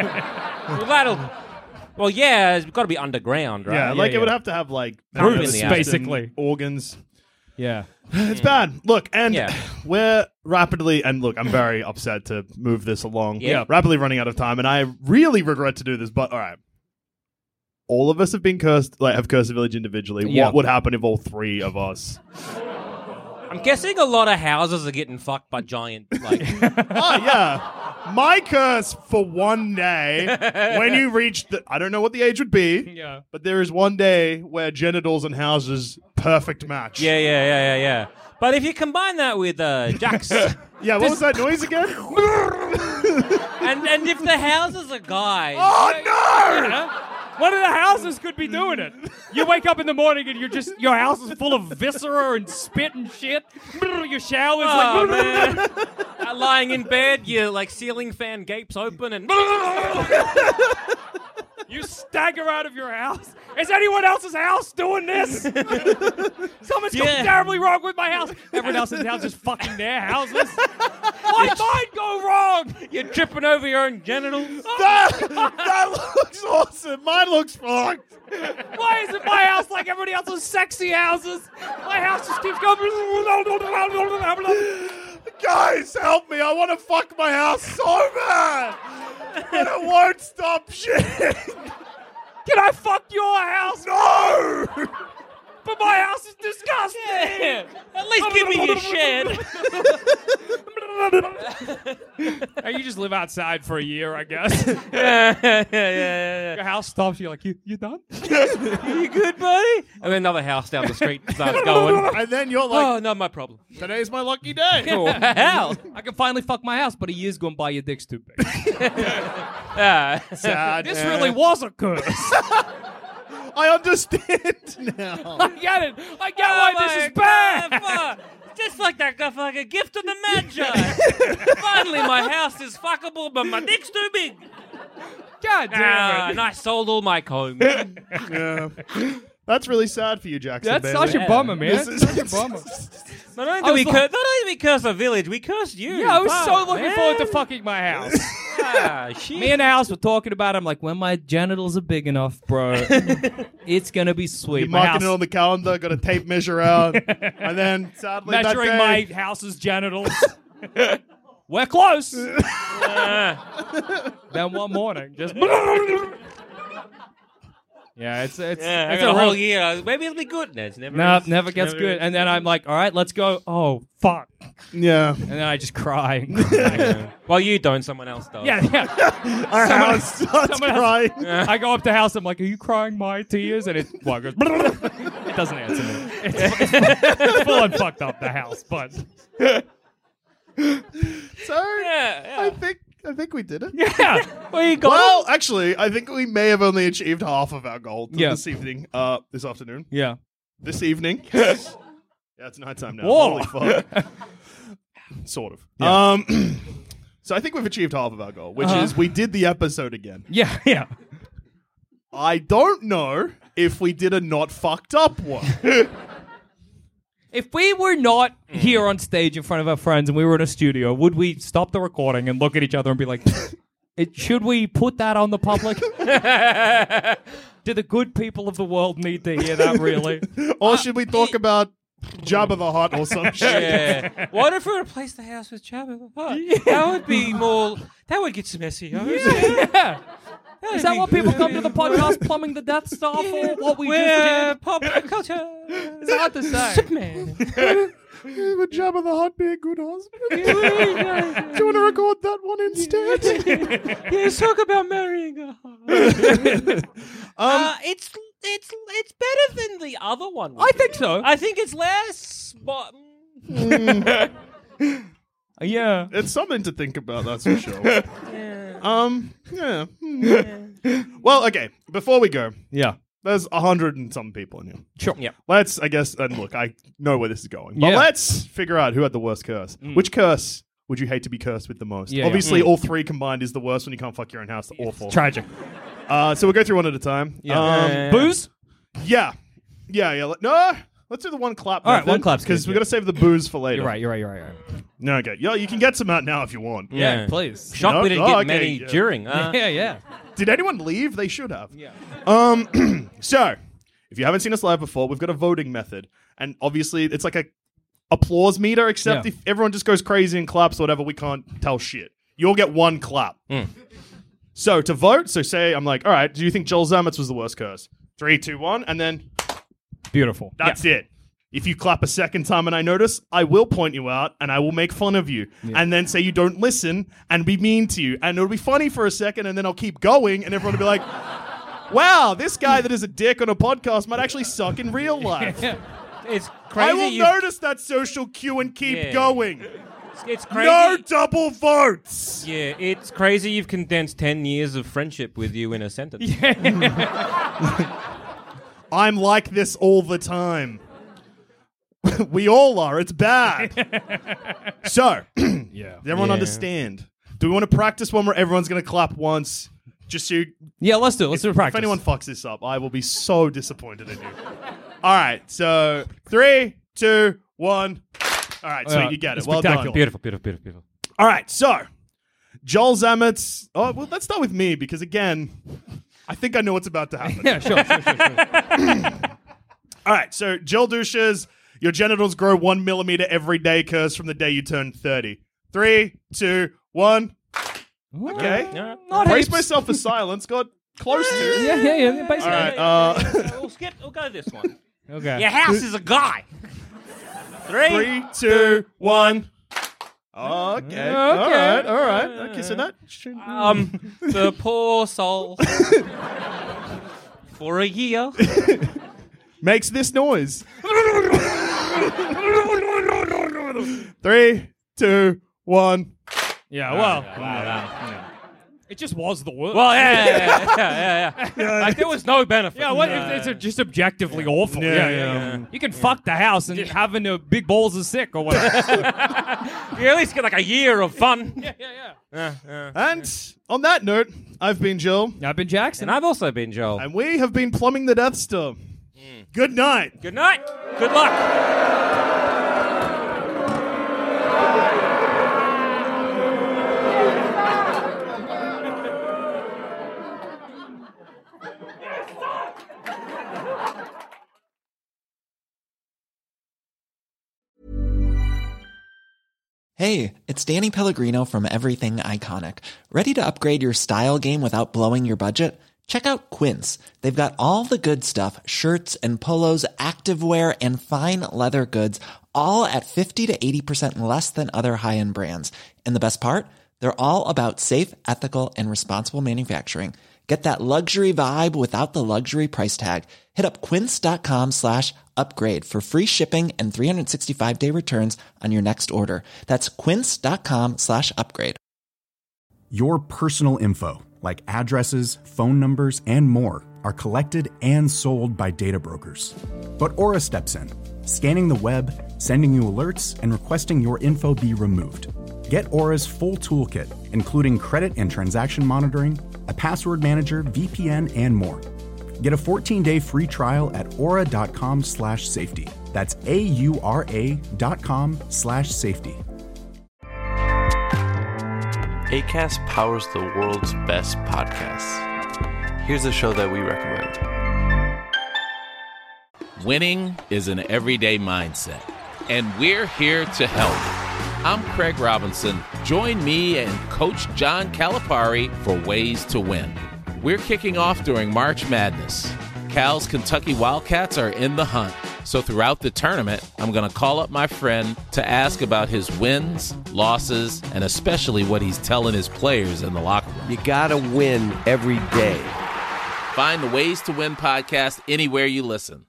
Speaker 5: Well, yeah, it's got to be underground, right?
Speaker 7: Yeah, like it would have to have like
Speaker 5: Roots,
Speaker 7: system,
Speaker 9: basically.
Speaker 7: organs.
Speaker 9: Yeah.
Speaker 7: It's bad. Look, and
Speaker 5: Yeah.
Speaker 7: we're rapidly, and look, I'm very upset to move this along.
Speaker 5: Yeah.
Speaker 7: Rapidly running out of time, and I really regret to do this, but all right. All of us have been cursed, have cursed the village individually.
Speaker 9: Yeah.
Speaker 7: What would happen if all three of us?
Speaker 5: I'm guessing a lot of houses are getting fucked by giant, like...
Speaker 7: Oh, yeah. My curse for one day, when you reach the... I don't know what the age would be,
Speaker 9: Yeah.
Speaker 7: but there is one day where genitals and houses perfect match.
Speaker 5: Yeah. But if you combine that with Jack's...
Speaker 7: Yeah, what was that noise again?
Speaker 5: and if the house is a guy...
Speaker 7: Oh, no!
Speaker 9: Yeah. One of the houses could be doing it. You wake up in the morning and your house is full of viscera and spit and shit. Your shower's
Speaker 5: Oh,
Speaker 9: like...
Speaker 5: man. Lying in bed, your like ceiling fan gapes open and...
Speaker 9: You stagger out of your house. Is anyone else's house doing this? Something's going terribly wrong with my house. Everyone else in town's just fucking their houses. Why did mine go wrong?
Speaker 5: You're tripping over your own genitals.
Speaker 7: That looks awesome. Mine looks fucked.
Speaker 9: Why isn't my house like everybody else's sexy houses? My house just keeps going...
Speaker 7: Guys, help me. I want to fuck my house so bad. But it won't stop shitting.
Speaker 9: Can I fuck your house?
Speaker 7: No!
Speaker 9: But my house is disgusting.
Speaker 5: Yeah. At least give me your shed.
Speaker 9: You just live outside for a year, I guess.
Speaker 5: Yeah.
Speaker 9: Your house stops. You're like, you done?
Speaker 5: You good, buddy? And then another house down the street starts going.
Speaker 7: And then you're like,
Speaker 5: Oh, not my problem.
Speaker 7: today's my lucky day.
Speaker 5: Wow.
Speaker 9: I can finally fuck my house, but a year's gone by. Your dick's too big.
Speaker 7: Sad.
Speaker 9: This really was a curse.
Speaker 7: I understand now.
Speaker 9: I get it. I get why this is bad.
Speaker 5: Just like that fucking gift of the Magi. Finally, my house is fuckable, but my dick's too big.
Speaker 9: God damn it.
Speaker 5: And I sold all my combs.
Speaker 7: Yeah. That's really sad for you, Jackson.
Speaker 9: That's
Speaker 7: Bailey.
Speaker 9: such a bummer, man.
Speaker 7: This is-
Speaker 9: Such a bummer.
Speaker 5: Not only did we curse the village, we cursed you.
Speaker 9: Yeah, I was
Speaker 5: Fuck,
Speaker 9: so looking
Speaker 5: man.
Speaker 9: forward to fucking my house.
Speaker 5: Shit.
Speaker 9: Me and the house were talking about it. I'm like, when my genitals are big enough, bro, it's going to be sweet.
Speaker 7: You're
Speaker 9: My
Speaker 7: marking
Speaker 9: house-
Speaker 7: it on the calendar, got a tape measure out, and then sadly
Speaker 9: measuring
Speaker 7: that
Speaker 9: my
Speaker 7: day,
Speaker 9: house's genitals. We're close. Then one morning, just... Yeah, it's
Speaker 5: I
Speaker 9: a
Speaker 5: got a whole year. Maybe it'll be good. No, it's never.
Speaker 9: No,
Speaker 5: is.
Speaker 9: never gets
Speaker 5: Never
Speaker 9: good.
Speaker 5: is.
Speaker 9: And then I'm like, all right, let's go. Oh, fuck.
Speaker 7: yeah,
Speaker 9: And then I just cry.
Speaker 5: Well, you don't. Someone else does.
Speaker 9: yeah.
Speaker 7: our house starts
Speaker 9: someone else-
Speaker 7: crying.
Speaker 9: I go up to the house. I'm like, are you crying my tears? And it goes... It doesn't answer me. It's full and fucked up, the house. But...
Speaker 7: So
Speaker 5: Yeah.
Speaker 7: I think we did it.
Speaker 9: Yeah. Well, you got
Speaker 7: Well, actually, I think we may have only achieved half of our goal
Speaker 9: Yeah.
Speaker 7: this evening. This afternoon.
Speaker 9: Yeah.
Speaker 7: This evening. Yeah, it's nighttime now.
Speaker 9: Whoa.
Speaker 7: Holy fuck. Sort of.
Speaker 9: Yeah.
Speaker 7: So I think we've achieved half of our goal, which is we did the episode again.
Speaker 9: Yeah.
Speaker 7: I don't know if we did a not fucked up one.
Speaker 9: If we were not here on stage in front of our friends and we were in a studio, would we stop the recording and look at each other and be like, should we put that on the public? Do the good people of the world need to hear that, really?
Speaker 7: Or should we talk about Jabba the Hutt or some shit?
Speaker 5: Yeah. What if we replace the house with Jabba the Hutt? Yeah. That would be more... That would get some SEO.
Speaker 9: Yeah. Is that what people come to the podcast, Plumbing the Death Star, for? What we just did?
Speaker 5: Pop culture.
Speaker 9: It's hard to say.
Speaker 5: Superman.
Speaker 7: Would Jabba the Hutt be a good husband? Do you want to record that one instead?
Speaker 5: Let's talk about marrying a Hutt. It's better than the other one.
Speaker 9: I think so.
Speaker 5: I think it's less...
Speaker 9: Yeah.
Speaker 7: It's something to think about, that's for sure. Yeah. Well, okay, before we go.
Speaker 9: Yeah.
Speaker 7: There's 100 and some people in here.
Speaker 9: Sure.
Speaker 5: Yeah.
Speaker 7: Let's, I guess, and look, I know where this is going. But let's figure out who had the worst curse. Which curse would you hate to be cursed with the most?
Speaker 9: Yeah,
Speaker 7: Obviously, all three combined is the worst when you can't fuck your own house. Awful.
Speaker 9: Tragic.
Speaker 7: So we'll go through one at a time.
Speaker 9: Yeah. Booze?
Speaker 7: Yeah. No, let's do the one clap.
Speaker 9: All right, one clap's
Speaker 7: because
Speaker 9: good,
Speaker 7: we're going to save the booze for later.
Speaker 9: You're right.
Speaker 7: No, okay. Yeah, you can get some out now if you want.
Speaker 9: Yeah, please.
Speaker 5: Shocked we didn't get many during.
Speaker 9: Yeah.
Speaker 7: Did anyone leave? They should have.
Speaker 9: Yeah.
Speaker 7: So, if you haven't seen us live before, we've got a voting method. And obviously, it's like a applause meter, except if everyone just goes crazy and claps or whatever, we can't tell shit. You'll get one clap. So, to vote, say, I'm like, all right, do you think Joel Zametz was the worst curse? 3, 2, 1, and then...
Speaker 9: Beautiful.
Speaker 7: That's it. If you clap a second time and I notice, I will point you out and I will make fun of you and then say you don't listen and be mean to you. And it'll be funny for a second and then I'll keep going and everyone will be like, wow, this guy that is a dick on a podcast might actually suck in real life.
Speaker 5: It's crazy.
Speaker 7: I will notice that social cue and keep going.
Speaker 5: It's crazy.
Speaker 7: No double votes.
Speaker 5: Yeah, it's crazy you've condensed 10 years of friendship with you in a sentence.
Speaker 7: I'm like this all the time. We all are. It's bad. So, does everyone understand? Do we want to practice one where everyone's going to clap once? Just so
Speaker 9: let's do it. Let's do a practice.
Speaker 7: If anyone fucks this up, I will be so disappointed in you. All right. So, 3, 2, 1. All right. So you get it. Well done.
Speaker 5: Beautiful.
Speaker 7: All right. So, Joel Zametz. Oh, well, let's start with me because, again, I think I know what's about to happen.
Speaker 9: Yeah, sure.
Speaker 7: All right. So, Joel Douches. Your genitals grow 1 millimeter every day, curse from the day you turn 30. 3, 2, 1. Okay. Brace myself for silence. Got close to.
Speaker 9: Yeah. Basically.
Speaker 7: All right.
Speaker 5: We'll go this one.
Speaker 9: Okay.
Speaker 5: Your house is a guy.
Speaker 7: 3, 2, 1. Okay. All right. Okay, so that should...
Speaker 5: the poor soul for a year
Speaker 7: makes this noise. 3, 2, 1.
Speaker 9: Yeah, well. It just was the worst.
Speaker 5: Well, yeah. Like, there was no benefit.
Speaker 9: Yeah, what if it's just objectively awful? Yeah. You can fuck the house and having big balls is sick or whatever.
Speaker 5: You at least get like a year of fun.
Speaker 9: Yeah.
Speaker 7: And on that note, I've been Joel.
Speaker 9: I've been Jackson.
Speaker 5: And I've also been Joel.
Speaker 7: And we have been Plumbing the Death Star. Good night.
Speaker 5: Good night. Good luck.
Speaker 13: Hey, it's Danny Pellegrino from Everything Iconic. Ready to upgrade your style game without blowing your budget? Check out Quince. They've got all the good stuff, shirts and polos, activewear, and fine leather goods, all at 50 to 80% less than other high-end brands. And the best part? They're all about safe, ethical, and responsible manufacturing. Get that luxury vibe without the luxury price tag. Hit up quince.com/upgrade for free shipping and 365-day returns on your next order. That's quince.com/upgrade.
Speaker 14: Your personal info, like addresses, phone numbers, and more, are collected and sold by data brokers. But Aura steps in, scanning the web, sending you alerts, and requesting your info be removed. Get Aura's full toolkit, including credit and transaction monitoring, a password manager, VPN, and more. Get a 14-day free trial at aura.com/safety. That's AURA.com/safety.
Speaker 15: Acast powers the world's best podcasts. Here's a show that we recommend.
Speaker 16: Winning is an everyday mindset, and we're here to help. I'm Craig Robinson. Join me and Coach John Calipari for Ways to Win. We're kicking off during March Madness. Cal's Kentucky Wildcats are in the hunt. So throughout the tournament, I'm going to call up my friend to ask about his wins, losses, and especially what he's telling his players in the locker room.
Speaker 17: You got to win every day.
Speaker 16: Find the Ways to Win podcast anywhere you listen.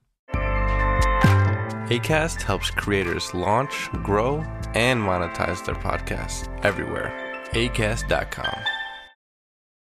Speaker 15: Acast helps creators launch, grow, and monetize their podcasts everywhere. Acast.com.